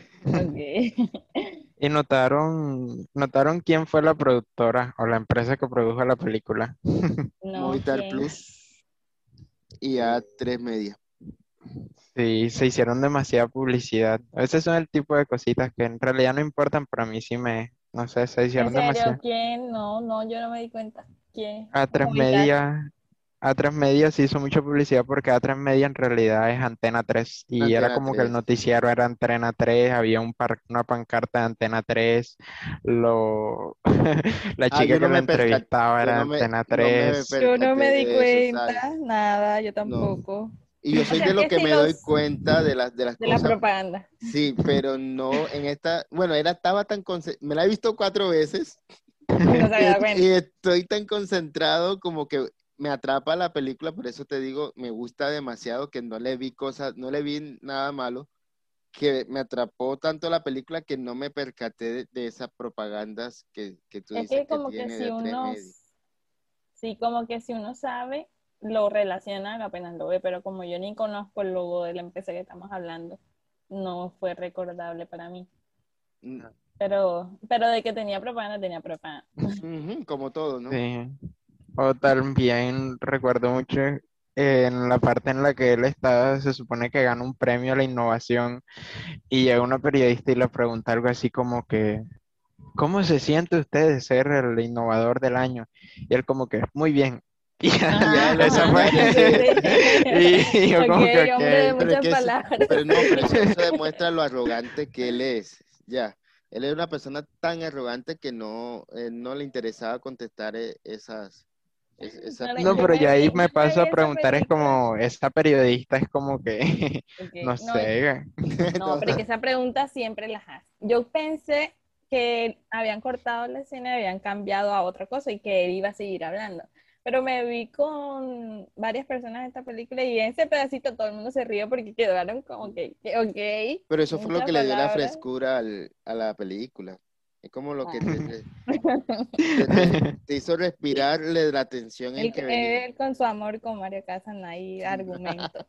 Okay. ¿y notaron, notaron quién fue la productora o la empresa que produjo la película? No, Movistar ¿quién? Plus y A tres Media. Sí, se hicieron demasiada publicidad. Ese son el tipo de cositas que en realidad no importan, pero a mí sí me, no sé, se ¿En hicieron serio? demasiado. ¿Quién? No, no, yo no me di cuenta. ¿Quién? A tres Movistar. Media, A tres Media se hizo mucha publicidad porque A tres Media en realidad es Antena tres y era Antena como que el tres. noticiero era Antena tres, había un par- una pancarta de Antena tres, lo, la Ah, chica yo que no la me percaté, entrevistaba yo era no me, Antena no me tres. Yo no percaté me di de eso, cuenta, ¿sabes? nada, yo No. tampoco. Y yo O soy sea, de es lo que que si me doy los cuenta de las, de las de la cosas, propaganda. sí, pero no en esta, bueno, era, estaba tan, conce- me la he visto cuatro veces Y no se y, había dado est- y cuenta. estoy tan concentrado como que me atrapa la película, por eso te digo, me gusta demasiado que no le vi cosas, no le vi nada malo, que me atrapó tanto la película que no me percaté de, de esas propagandas que, que tú Es dices que que como que tiene de si a tres uno, media. sí, como que si uno sabe, lo relaciona apenas lo ve, pero como yo ni conozco el logo de la empresa que estamos hablando, no fue recordable para mí. Mm, Pero, pero de que tenía propaganda, tenía propaganda. ujú, como todo, ¿no? Sí. O también recuerdo mucho en la parte en la que él estaba, se supone que gana un premio a la innovación y llega una periodista y le pregunta algo así como que, ¿cómo se siente usted de ser el innovador del año? Y él como que, muy bien. Y ya, Y ya Ajá, lo esa ajá, fue. mandaron, sí, sí. sí. Y yo Ok, como que, hombre de ok. Pero es muchas que es- palabras. pero no, pero eso, eso demuestra lo arrogante que él es. Ya, él es una persona tan arrogante que no, eh, no le interesaba contestar eh, esas, es- esa No, No, yo pero me ya vi, ahí yo me me paso vi a esa preguntar, es película. como, esta periodista es como que, Okay. no No, sé. no, pero es que esa pregunta siempre las hace. Yo pensé que habían cortado la escena y habían cambiado a otra cosa y que él iba a seguir hablando. Pero me vi con varias personas en esta película y en ese pedacito todo el mundo se rió porque quedaron como que, que ok, Pero eso fue lo muchas que le dio la palabras. frescura al- a la película. Es como lo que Ah. te, te, te- te- te hizo respirarle la tensión en Él, que venía. él con su amor con Mario Casas no hay argumento.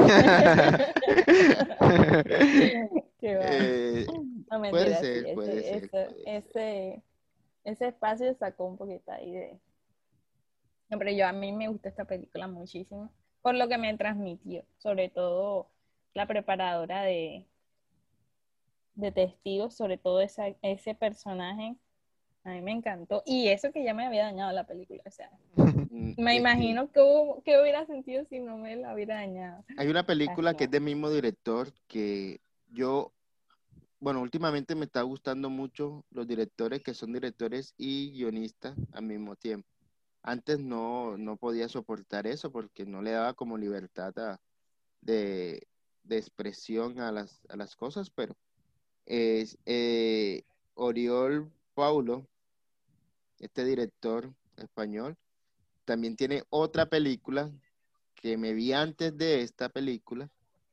Qué va. Eh, No, puede mentira, sí, ser, puede ese, ser, ese, puede ser. ese, ese espacio sacó un poquito ahí de... No, pero yo a mí me gusta esta película muchísimo, por lo que me transmitió, sobre todo la preparadora de, de testigos, sobre todo esa, ese personaje, a mí me encantó, y eso que ya me había dañado la película, o sea, Mm, me Es que imagino que, hubo- que hubiera sentido si no me la hubiera dañado. hay una película Casi que es no. del mismo director que yo, bueno, últimamente me está gustando mucho los directores que son directores y guionistas al mismo tiempo. Antes no, no podía soportar eso porque no le daba como libertad a- de, de expresión a las, a las cosas, pero es eh, Oriol Paulo, este director español, también tiene otra película que me vi antes de esta película,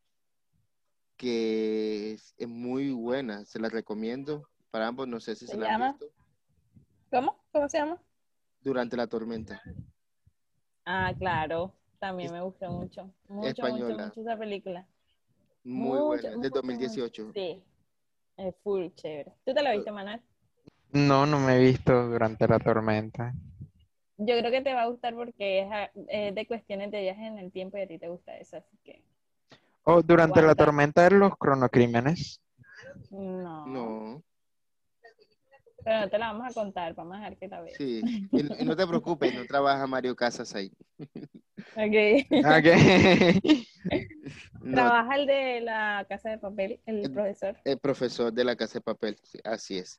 que es, es muy buena, se la recomiendo para ambos, no sé si se ¿Se la han llama? visto, ¿Cómo? ¿Cómo se llama? Durante la tormenta, Ah, claro, también es me gustó mucho, mucho, mucho, española, mucho esa película. muy Mucho, buena, es del mucho, mucho. dos mil dieciocho. Sí, es full chévere. ¿Tú te la Lo- viste, Manuel? No, no me he visto durante la tormenta. Yo creo que te va a gustar porque es, a- es de cuestiones de viajes en el tiempo y a ti te gusta eso, así que O durante la aguanta. tormenta de los cronocrímenes. No, No, pero no te la vamos a contar, vamos a dejar que la veas. sí, y, y no te preocupes, no trabaja Mario Casas ahí. Ok. Ok. No, Trabaja el de la casa de papel, el el, profesor. el profesor de la Casa de Papel, sí, así es.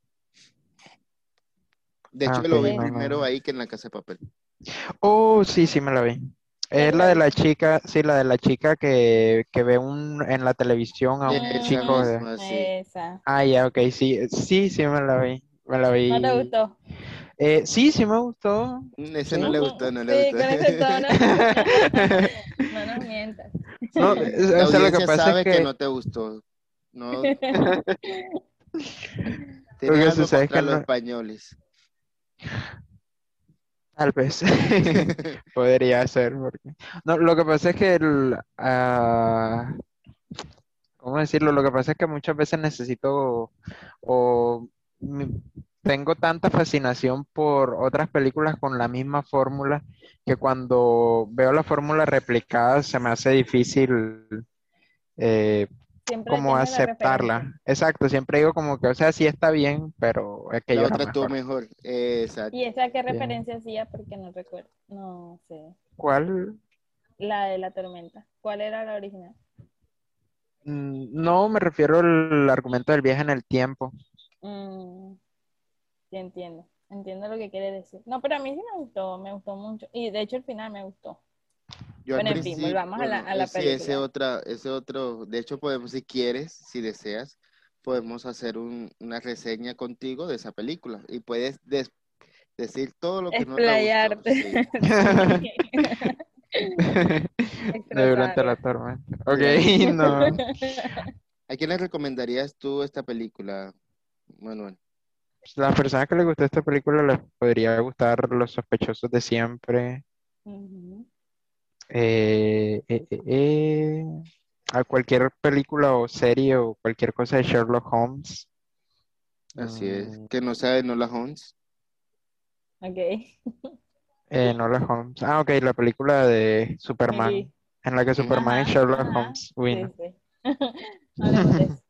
De Ah, hecho, ok, lo vi no, primero no. ahí que en la Casa de Papel. Oh, sí, sí me la vi. ¿Ya Es te la la de la viste? chica, sí, la de la chica que, que ve un, en la televisión a un Esa chico de... Mm, misma, sí. esa. Ah, ya, ok, sí, sí, sí me la vi, me la ¿No te vi. gustó? Eh, sí, sí me gustó, Mm, Ese no sí. le gustó, no le Sí, gustó. con ese tono. No nos mientas. No, es- La o sea, lo que audiencia pasa es sabe que que, no te gustó. No, lo tienes que algo sucede es contra que los no, españoles. tal vez, podría ser, porque... No, lo que pasa es que el, ah, ¿cómo decirlo? Lo que pasa es que muchas veces necesito o mi- tengo tanta fascinación por otras películas con la misma fórmula que cuando veo la fórmula replicada se me hace difícil eh, Siempre como tienes la referencia. aceptarla. Exacto, siempre digo como que, o sea, sí está bien, pero La aquello era otra estuvo mejor. mejor. Eh, ¿Y exacto. esa qué Sí. referencia hacía? Porque no recuerdo. No sé. ¿Cuál? La de la tormenta. ¿Cuál era la original? Mm, No, me refiero al argumento del viaje en el tiempo. Mm, sí, entiendo. Entiendo lo que quiere decir. No, pero a mí sí me gustó, me gustó mucho. Y de hecho el final me gustó. Yo al Bueno, en fin, principio, volvamos a la, bueno, a la ese, ese película. otra, ese otro, de hecho podemos, si quieres, si deseas, podemos hacer un- una reseña contigo de esa película y puedes des- decir todo lo que no te gustó, Explayarte. sí, Sí. De durante la Expresarla. tormenta. Ok, durante la no. tormenta. ¿A quién le recomendarías tú esta película, Manuel? Las personas que les gustó esta película les podría gustar Los sospechosos de siempre. Ujú. eh, eh, eh, eh, a cualquier película o serie o cualquier cosa de Sherlock Holmes. Así es, Mm, que no sabe Nola Holmes. Ok, eh, no la Holmes. Ah, ok, la película de Superman, ok. en la que Ujú. Superman es Ajá, Sherlock ajá. Holmes. Uy, Sí, no. sí. Hablemos de eso.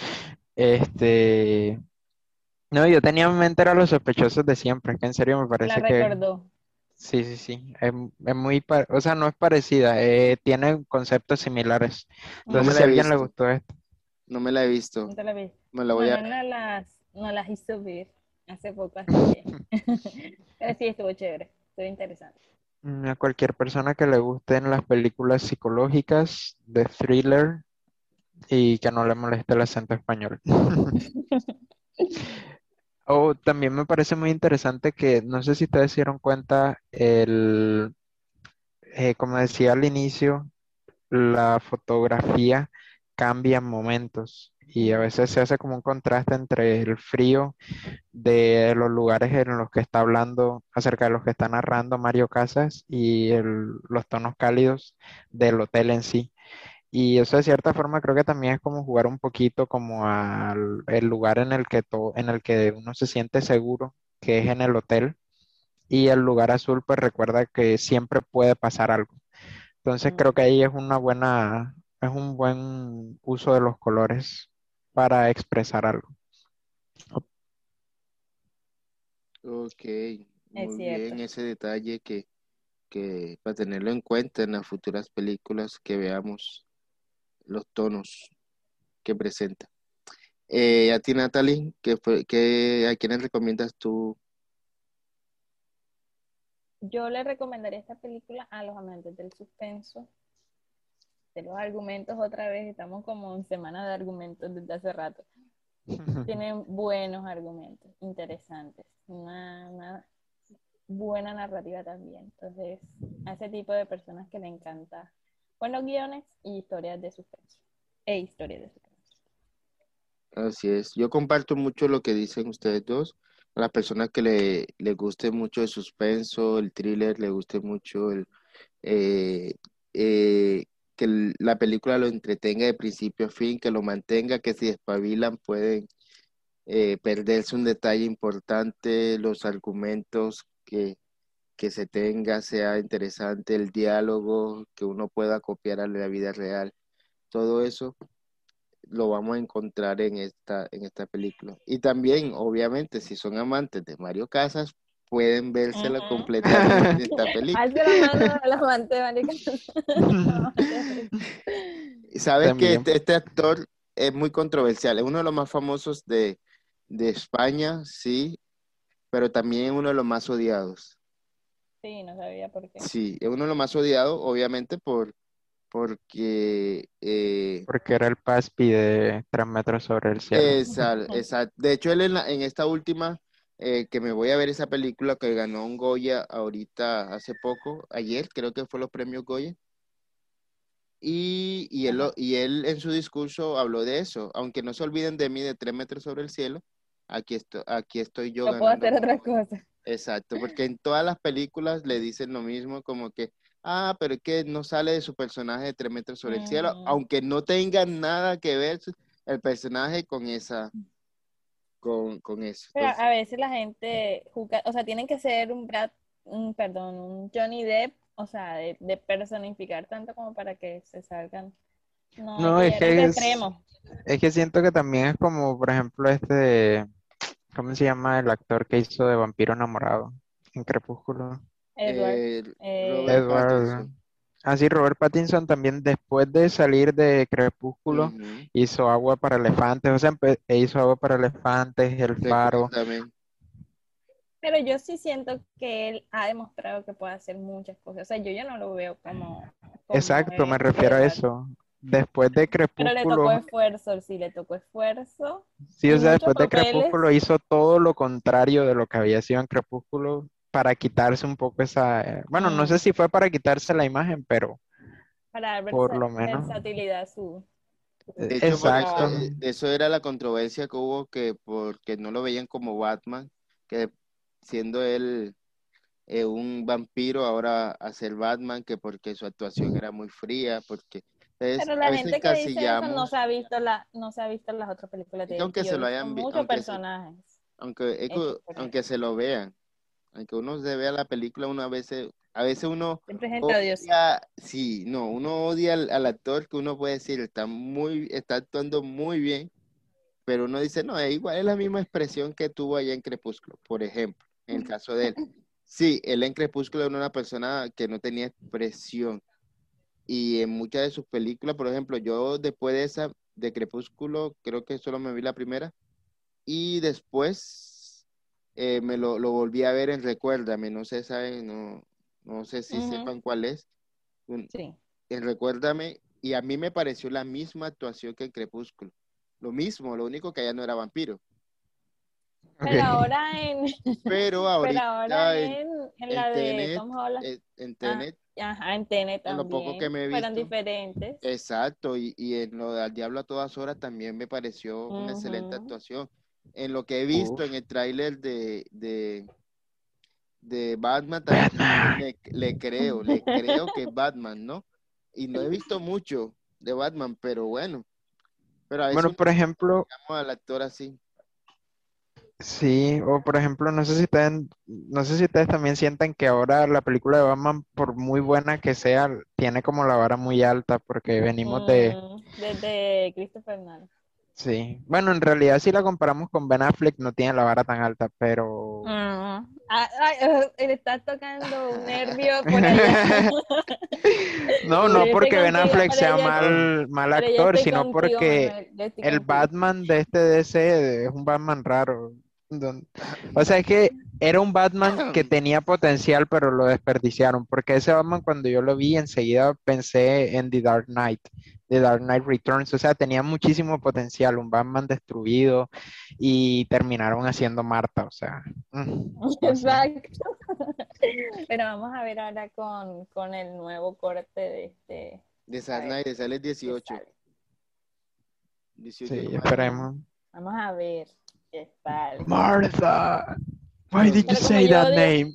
Este, no, yo tenía en mente era Los sospechosos de siempre, que en serio me La parece que recordó. sí, sí, sí, es, es muy, pa- o sea, no es parecida, eh, tiene conceptos similares. No me Entonces, si Ujú. la a he alguien le visto, gustó esto, no me la he visto, No te la vi. me la voy a Bueno, ver. no las, no las hizo ver hace poco, así que. Pero sí, estuvo chévere. Estuvo interesante. mm, a cualquier persona que le gusten las películas psicológicas, de thriller y que no le moleste el acento español. O también me parece muy interesante que, no sé si ustedes se dieron cuenta, el, eh, como decía al inicio, la fotografía cambia en momentos y a Ujú. veces se hace como un contraste entre el frío de los lugares en los que está hablando, acerca de los que está narrando Mario Casas y el- los tonos cálidos del hotel en sí. Y eso de cierta forma creo que también es como jugar un poquito como al el lugar en el que to- en el que uno se siente seguro, que es en el hotel, y el lugar azul pues recuerda que siempre puede pasar algo. Entonces creo que Mm, ahí es una buena, es un buen uso de los colores para expresar algo. Ok, es muy cierto. bien ese detalle que, que para tenerlo en cuenta en las futuras películas que veamos los tonos que presenta. Eh, a ti, Natalie, ¿qué fue, qué, a quiénes recomiendas tú? Yo le recomendaría esta película a los amantes del suspenso, de los argumentos otra vez. Estamos como en semana de argumentos desde hace rato. Tienen buenos argumentos, interesantes. Una, una buena narrativa también. Entonces, a ese tipo de personas que le encanta buenos guiones y historias de suspenso. E historias de suspenso. Así es. Yo comparto mucho lo que dicen ustedes dos. A las personas que le, le guste mucho el suspenso, el thriller, le guste mucho el, eh, eh, que el- la película lo entretenga de principio a fin, que lo mantenga, que si despabilan pueden eh, perderse un detalle importante, los argumentos que, que se tenga, sea interesante, el diálogo, que uno pueda copiar a la vida real. Todo eso lo vamos a encontrar en esta, en esta película. Y también, obviamente, si son amantes de Mario Casas, pueden vérselo Ujú. completamente esta película. Ay, se lo mando, lo mandé, marica. No, Sabes que También. este, este actor es muy controversial, es uno de los más famosos de, de España, sí, pero también uno de los más odiados. sí, no sabía por qué. Sí, es uno de los más odiados, obviamente, por, porque eh, Porque era el Paspi de tres metros sobre el cielo. esa, esa- de hecho, él en, la- en esta última, eh, que me voy a ver esa película que ganó un Goya ahorita hace poco, ayer, creo que fue los premios Goya. Y, y, él, Ajá. lo- y él en su discurso habló de eso. Aunque no se olviden de mí de tres metros sobre el cielo, aquí estoy, aquí estoy yo No puedo ganando. hacer otra cosa. Exacto, porque en todas las películas le dicen lo mismo, como que, ah, pero es que no sale de su personaje de tres metros sobre el cielo, Mm, aunque no tenga nada que ver su- el personaje con esa, con, con eso. Pero a Entonces, veces la gente juzga, o sea, tienen que ser un Brad, un, perdón, un Johnny Depp, o sea, de, de personificar tanto como para que se salgan. No, hay No, que es llegar a ese que es, extremo. es que siento que también es como, por ejemplo, este, ¿cómo se llama el actor que hizo de Vampiro Enamorado en Crepúsculo? Edward. eh, Robert Eh, Edward. Pattinson. Así, Robert Pattinson también después de salir de Crepúsculo Ujú. hizo Agua para Elefantes, o sea, empe- e hizo Agua para Elefantes, El Faro. Recuérdame. pero yo sí siento que él ha demostrado que puede hacer muchas cosas. O sea, yo ya no lo veo como, como Exacto, me eh, refiero a Edward. eso. Después de Pero le tocó Crepúsculo, esfuerzo, sí, le tocó esfuerzo sí, y o sea, muchos después de papeles Crepúsculo hizo todo lo contrario de lo que había sido en Crepúsculo para quitarse un poco esa, eh, bueno, no sé mm, si fue para quitarse la imagen, pero para dar por versa- lo menos, versatilidad a su, eh, De su hecho, por eso, exacto. trabajo. eh, eso era la controversia que hubo, que porque no lo veían como Batman, que siendo él eh, un vampiro, ahora hacer Batman, que porque su actuación era muy fría, porque entonces, Pero a la veces gente que dice eso no se encasillamos, ha visto la, no se ha visto las otras películas y de que él aunque y yo se he lo visto hayan, vi- muchos aunque se, personajes aunque, hechos eco- por él. aunque se lo vean, aunque uno se vea la película, uno a veces, a veces uno Siempre hay gente odiosa. odia, sí, no, uno odia al, al actor que uno puede decir, está muy, está actuando muy bien, pero uno dice, no, es igual, es la misma expresión que tuvo allá en Crepúsculo, por ejemplo, en el caso de él. Sí, él en Crepúsculo era una persona que no tenía expresión y en muchas de sus películas, por ejemplo, yo después de esa, de Crepúsculo, creo que solo me vi la primera y después eh, me lo, lo volví a ver en Recuérdame, no sé, saben, no, no sé si Ujú, sepan cuál es, un- sí. en Recuérdame, y a mí me pareció la misma actuación que en Crepúsculo. Lo mismo, lo único que allá no era vampiro. Pero Ok. ahora en, Pero pero ahora ahorita en, en, en en la de Tenet, Tom Holland, en, en ah, Tenet, ajá, en T N en lo poco que también, me he fueron visto, diferentes. exacto, y, y en lo de Al Diablo a todas horas también me pareció una excelente Ujú. actuación. En lo que he visto en Uf, el tráiler de, de, de Batman también Batman. le, le creo, le creo que es Batman, ¿no? Y no he visto mucho de Batman, pero bueno, pero a veces Bueno, uno por ejemplo, llama al actor así. sí, o por ejemplo, no sé si ustedes, no sé si ustedes también sientan que ahora la película de Batman, por muy buena que sea, tiene como la vara muy alta, porque venimos de, Mm, desde Christopher Nolan. sí, bueno, en realidad si la comparamos con Ben Affleck, no tiene la vara tan alta, pero Mm. Ah, ay, eh, le está tocando un nervio por allá. no, Pero no yo estoy porque Ben contigo, Affleck pero sea yo, mal, mal pero yo actor, estoy sino contigo, porque Manuel. Yo estoy el contigo. Batman de este D C es un Batman raro. Don- O sea, es que era un Batman que tenía potencial, pero lo desperdiciaron, porque ese Batman cuando yo lo vi enseguida pensé en The Dark Knight, The Dark Knight Returns, o sea, tenía muchísimo potencial, un Batman destruido y terminaron haciendo Marta, o sea, mm, no sé. Exacto. Pero vamos a ver ahora con, con el nuevo corte de este. De A Dark ver Knight sale el qué dieciocho sale. Sí, dieciocho de mayo. esperemos. Vamos a ver qué sale. Martha, why Dios did you mío. Pero como say yo that odio. name?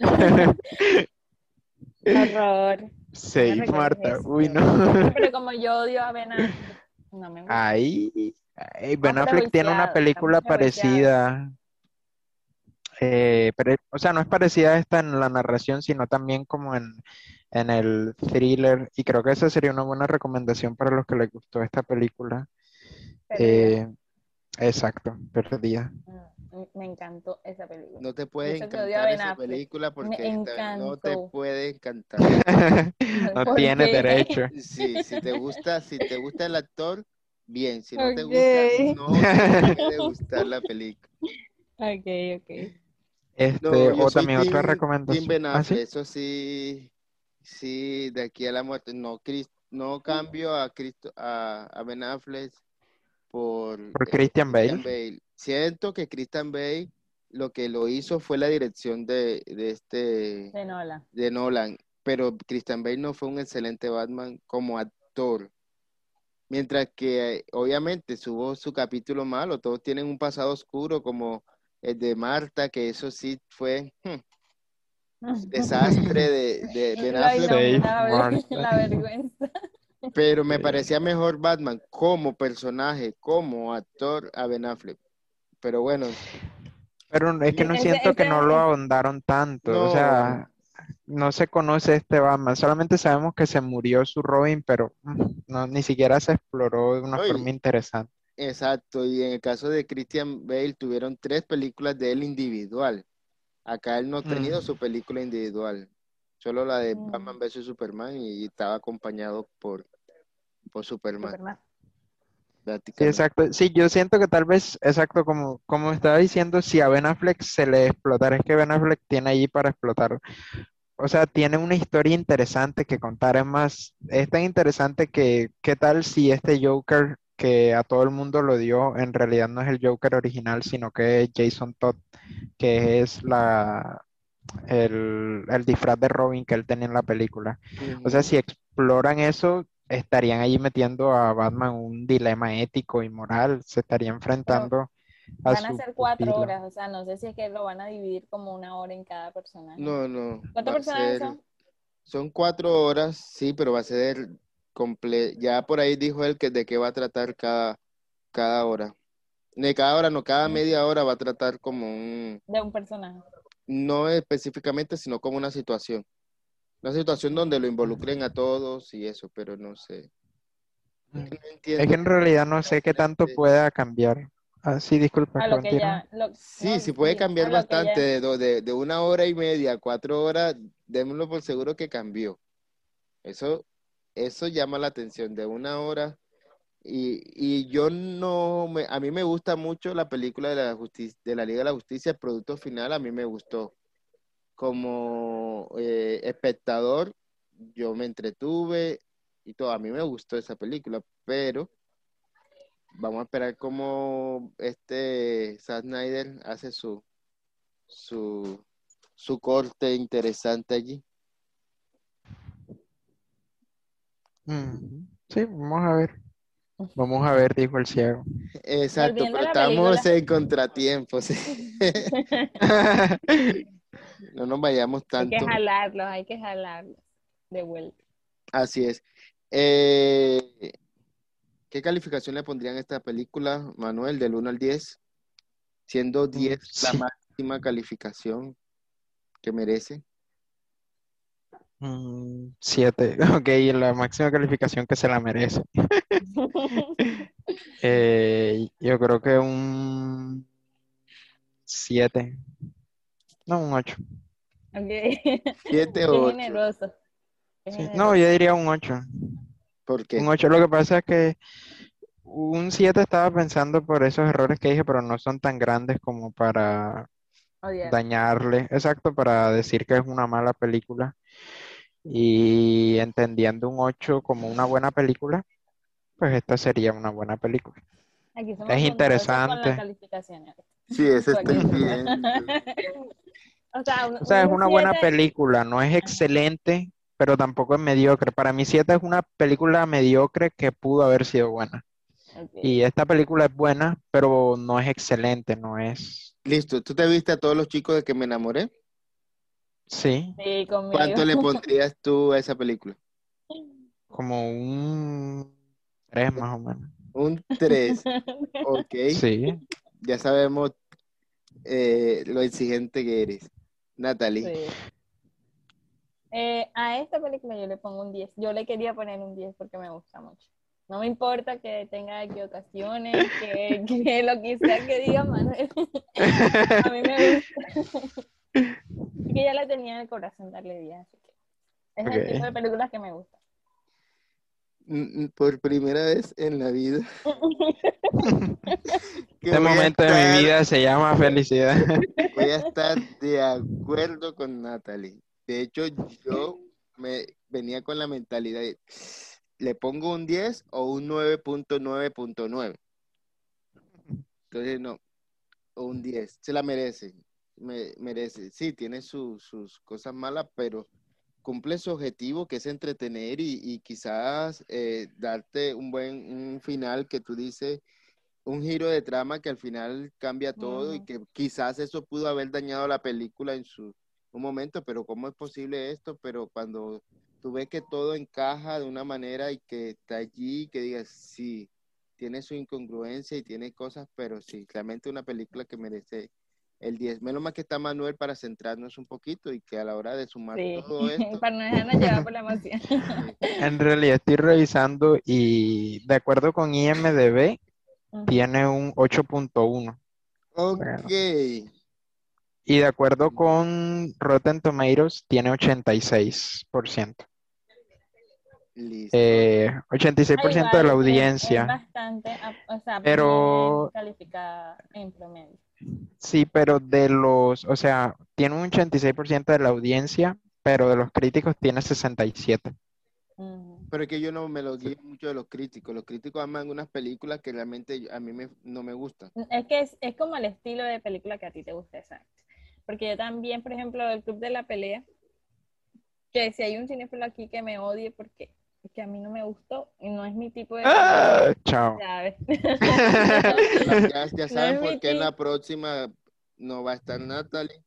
Qué horror. No me Save recuerdes Marta. eso, Uy, qué no. horror. No, pero como yo odio a Ben Affleck, no me gusta. Ahí, ahí, Ben Estamos Affleck tiene una prejuiciados, estamos película prejuiciados. parecida, eh, pero, o sea, no es parecida a esta en la narración, sino también como en, en el thriller, y creo que esa sería una buena recomendación para los que les gustó esta película. Perdida. Eh, exacto, Perdida. Mm. me encantó esa película. No te Y puede eso que odio a encantar Ben esa Affleck. película Me porque esta- no te encantó. puede encantar. No ¿Por tiene qué? derecho. Sí, si te gusta, si te gusta el actor, bien. Si no te gusta, Ok. no te puede gustar la película. Ok, ok. Este, No, yo o soy también otra Team, team recomendación. Ben ¿Ah, sí? Affleck, eso sí, sí, de aquí a la muerte. No, Chris, no cambio a, Cristo, a, a Ben Affleck por Por eh, Christian Bale. Christian Bale. Siento que Christian Bale lo que lo hizo fue la dirección de, de este, De Nola. de Nolan, pero Christian Bale no fue un excelente Batman como actor. Mientras que eh, obviamente subo su capítulo malo, todos tienen un pasado oscuro como el de Marta, que eso sí fue hmm, desastre de, de Ben Lo Affleck, Save innombrable, Martha. la vergüenza. pero me Sí. parecía mejor Batman como personaje, como actor a Ben Affleck. Pero bueno, Pero es que li- no Ese, siento que no lo ese, ahondaron tanto. O no, sea, no se conoce este Batman. Solamente sabemos que se murió su Robin, pero mm, no, ni siquiera se exploró de una no, y- forma interesante. exacto, y en el caso de Christian Bale tuvieron tres películas de él individual. Acá él no ha tenido Mm. su película individual, solo la de mm, Batman versus Superman y estaba acompañado por, por Superman, Superman. Sí, prácticamente. exacto. Sí, yo siento que tal vez, exacto, como, como estaba diciendo, si a Ben Affleck se le explotara, es que Ben Affleck tiene allí para explotar. O sea, tiene una historia interesante que contar. Es más, es tan interesante que, ¿qué tal si este Joker que a todo el mundo lo dio, en realidad no es el Joker original, sino que es Jason Todd, que es la, el, el disfraz de Robin que él tenía en la película? O sea, Ujú. si exploran eso, estarían allí metiendo a Batman en un dilema ético y moral, se estaría Pero enfrentando a van a su ser cuatro pupilo. horas, o sea, no sé si es que lo van a dividir como una hora en cada personaje. No, no, ¿Cuántos va a personajes ser, son? son cuatro horas, sí, pero va a ser comple, ya por ahí dijo él que de qué va a tratar cada, cada hora. De cada hora, no, cada Mm, media hora va a tratar como un, De un personaje. no específicamente, sino como una situación. Una situación donde lo Mm. involucren a todos y eso, pero no sé. Es Mm. que no Es que entiendo en por qué realidad no sé qué tanto exactamente. pueda cambiar. Ah, sí, disculpa, A que lo que continúa. ya, lo, Sí, no, sí puede sí, a cambiar lo que bastante, ya, de, do- de, de una hora y media a cuatro horas, démoslo por seguro que cambió. Eso, eso llama la atención, de una hora. Y, y yo no, me, a mí me gusta mucho la película de la justicia, de la Liga de la Justicia, el producto final a mí me gustó. Como eh, espectador, yo me entretuve y todo, a mí me gustó esa película, pero vamos a esperar cómo este Zack Snyder hace su, su, su corte interesante allí. Mm, sí, vamos a ver. Vamos a ver, dijo el ciego. Exacto, volviendo a pero la estamos película. en contratiempos. No nos vayamos Hay que tanto. jalarlos, hay que jalarlos de vuelta. Así es. Eh, ¿qué calificación le pondrían a esta película, Manuel, del uno al diez? Siendo Mm, diez la sí. máxima calificación que merece. Mm, siete. Ok, la máxima calificación que se la merece. Eh, yo creo que un siete. No, un ocho. Ok. ¿Siete Qué o ocho? generoso, qué Sí. No, yo generoso. diría un ocho. ¿Por Un qué? ocho. Lo que pasa es que un siete estaba pensando por esos errores que dije, pero no son tan grandes como para Odiar. dañarle. Exacto, para decir que es una mala película. Y entendiendo un ocho como una buena película, pues esta sería una buena película. Aquí somos Es bondadosos con las interesante. calificaciones. Sí, eso Tú aquí estoy sepa. viendo. O sea, un, O sea, es un una buena siete. película, no es excelente, pero tampoco es mediocre. Para mí, siete es una película mediocre que pudo haber sido buena. Y Ok. esta película es buena, pero no es excelente, no es... Listo, ¿tú te viste a todos los chicos de que me enamoré? Sí, Sí, conmigo. ¿Cuánto le pondrías tú a esa película? como un tres más o menos. Un tres. Ok, Sí. ya sabemos eh, lo exigente que eres. Natalie, Sí. Eh, a esta película yo le pongo un diez. Yo le quería poner un diez porque me gusta mucho. No me importa que tenga equivocaciones, que, que lo que sea que diga Manuel. A mí me gusta. Y que ya la tenía en el corazón darle vida, así que es el tipo Ok. de películas que me gusta. Mm, mm, Por primera vez en la vida que Este voy a momento de mi estar, vida se llama felicidad. voy a estar de acuerdo con Natalie. De hecho, yo me venía con la mentalidad de, ¿le pongo un diez o un nueve punto nueve punto nueve? Entonces, no, o un diez. Se la merece. Me, merece. Sí, tiene su- sus cosas malas, pero cumple su objetivo, que es entretener y, y quizás eh, darte un buen un final que tú dices, un giro de trama que al final cambia todo y Ujú. que quizás eso pudo haber dañado la película en su un momento, pero ¿cómo es posible esto? Pero cuando tú ves que todo encaja de una manera y que está allí, que digas, sí, tiene su incongruencia y tiene cosas, pero sí, realmente una película que merece el diez. Menos mal que está Manuel para centrarnos un poquito y que a la hora de sumar Sí, todo esto, para no dejarnos llevar por la emoción. sí. En realidad estoy revisando y de acuerdo con I M D B Ujú. tiene un ocho punto uno. Ok, Bueno, y de acuerdo con Rotten Tomatoes tiene ochenta y seis por ciento. listo. Eh, ochenta y seis Ah, por ciento de la igual es, es audiencia. bastante, ah, o sea, bien Pero calificada en promedio. sí, pero de los, o sea, tiene un ochenta y seis por ciento de la audiencia, pero de los críticos tiene sesenta y siete. Ujú. Pero es que yo no me lo guío mucho de los críticos. Los críticos aman unas películas que realmente yo- a mí me, no me gustan. Es que es, es como el estilo de película que a ti te gusta, exacto. Porque yo también, por ejemplo, el Club de la Pelea, que si hay un cinéfilo aquí que me odie porque, porque a mí no me gustó y no es mi tipo de película, ¡Ah! Chao. ¿sabes? Bueno, la- ya, ya No saben es por mi qué en la tipo. próxima no va a estar Natalie.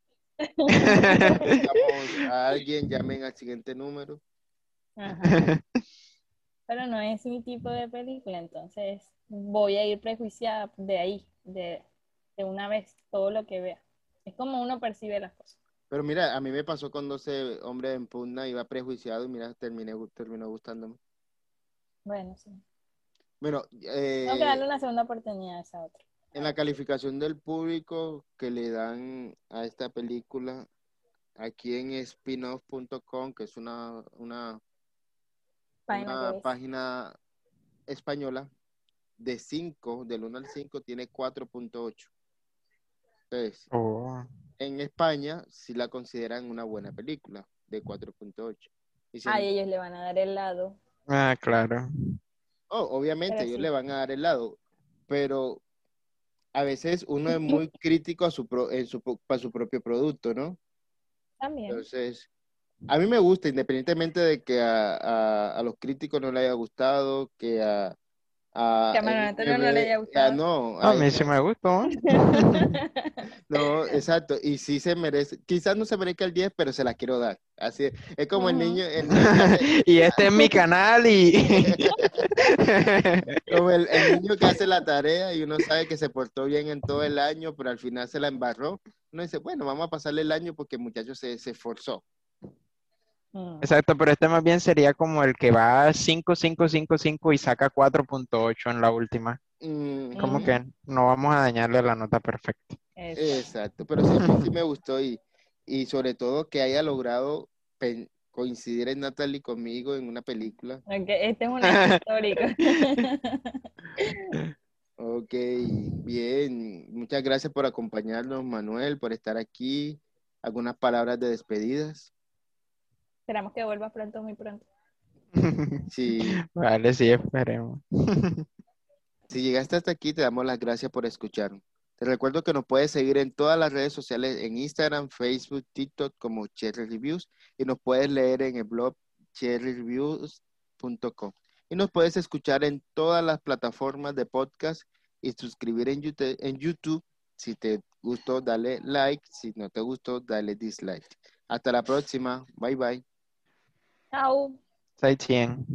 Buscamos a alguien, llamen al siguiente número. Ajá. Pero no es mi tipo de película, entonces voy a ir prejuiciada de ahí, de, de una vez, todo lo que vea. Es como uno percibe las cosas. Pero mira, a mí me pasó con doce hombres en pugna, iba prejuiciado y mira, terminé, gu- terminó gustándome. Bueno, sí. Bueno, Tengo que eh, darle una segunda oportunidad a esa otra. en la calificación del público que le dan a esta película, aquí en spinoff punto com, que es una, una, Página una que es. página española, de cinco del uno al cinco tiene cuatro punto ocho. Entonces, Oh. en España sí la consideran una buena película de cuatro punto ocho. Ay, Diciendo, ellos le van a dar el lado, Ah, claro. oh, obviamente pero ellos le sí. van a dar el lado, pero a veces uno es muy crítico a su pro- en su, pro- para su propio producto, ¿no? También. Entonces, a mí me gusta, independientemente de que a, a- a los críticos no les haya gustado, que a, Que a a Manuel Antonio no le M D B, haya ah, gustado. no, A a mí sí M- me gustó. no, exacto, y sí se merece, quizás no se merezca el diez, pero se la quiero dar. Así es, es como el Ujú. niño, el niño que hace, Y este es mi canal y... como el, el niño que hace la tarea y uno sabe que se portó bien en todo el año, pero al final se la embarró. Uno dice, bueno, vamos a pasarle el año porque el muchacho se, se esforzó. Mm. Exacto, pero este más bien sería como el que va cinco cinco cinco cinco y saca cuatro punto ocho en la última. Como Ujú. Ujú. que no vamos a dañarle la nota perfecta. Exacto. Exacto, pero sí, a mí sí me gustó y, y sobre todo que haya logrado pen- coincidir en Natalie conmigo en una película. Ok, este es un hecho histórico. Ok, bien. Muchas gracias por acompañarnos, Manuel, por estar aquí. Algunas palabras de despedidas. Esperamos que vuelva pronto, muy pronto. Si, Vale, sí, esperemos. si llegaste hasta aquí, te damos las gracias por escuchar. Te recuerdo que nos puedes seguir en todas las redes sociales, en Instagram, Facebook, TikTok como Cherry Reviews y nos puedes leer en el blog cherry reviews punto com. Y nos puedes escuchar en todas las plataformas de podcast y suscribir en YouTube, en YouTube. Si te gustó, dale like. Si no te gustó, dale dislike. Hasta la próxima. Bye bye. Chao. Sightseeing.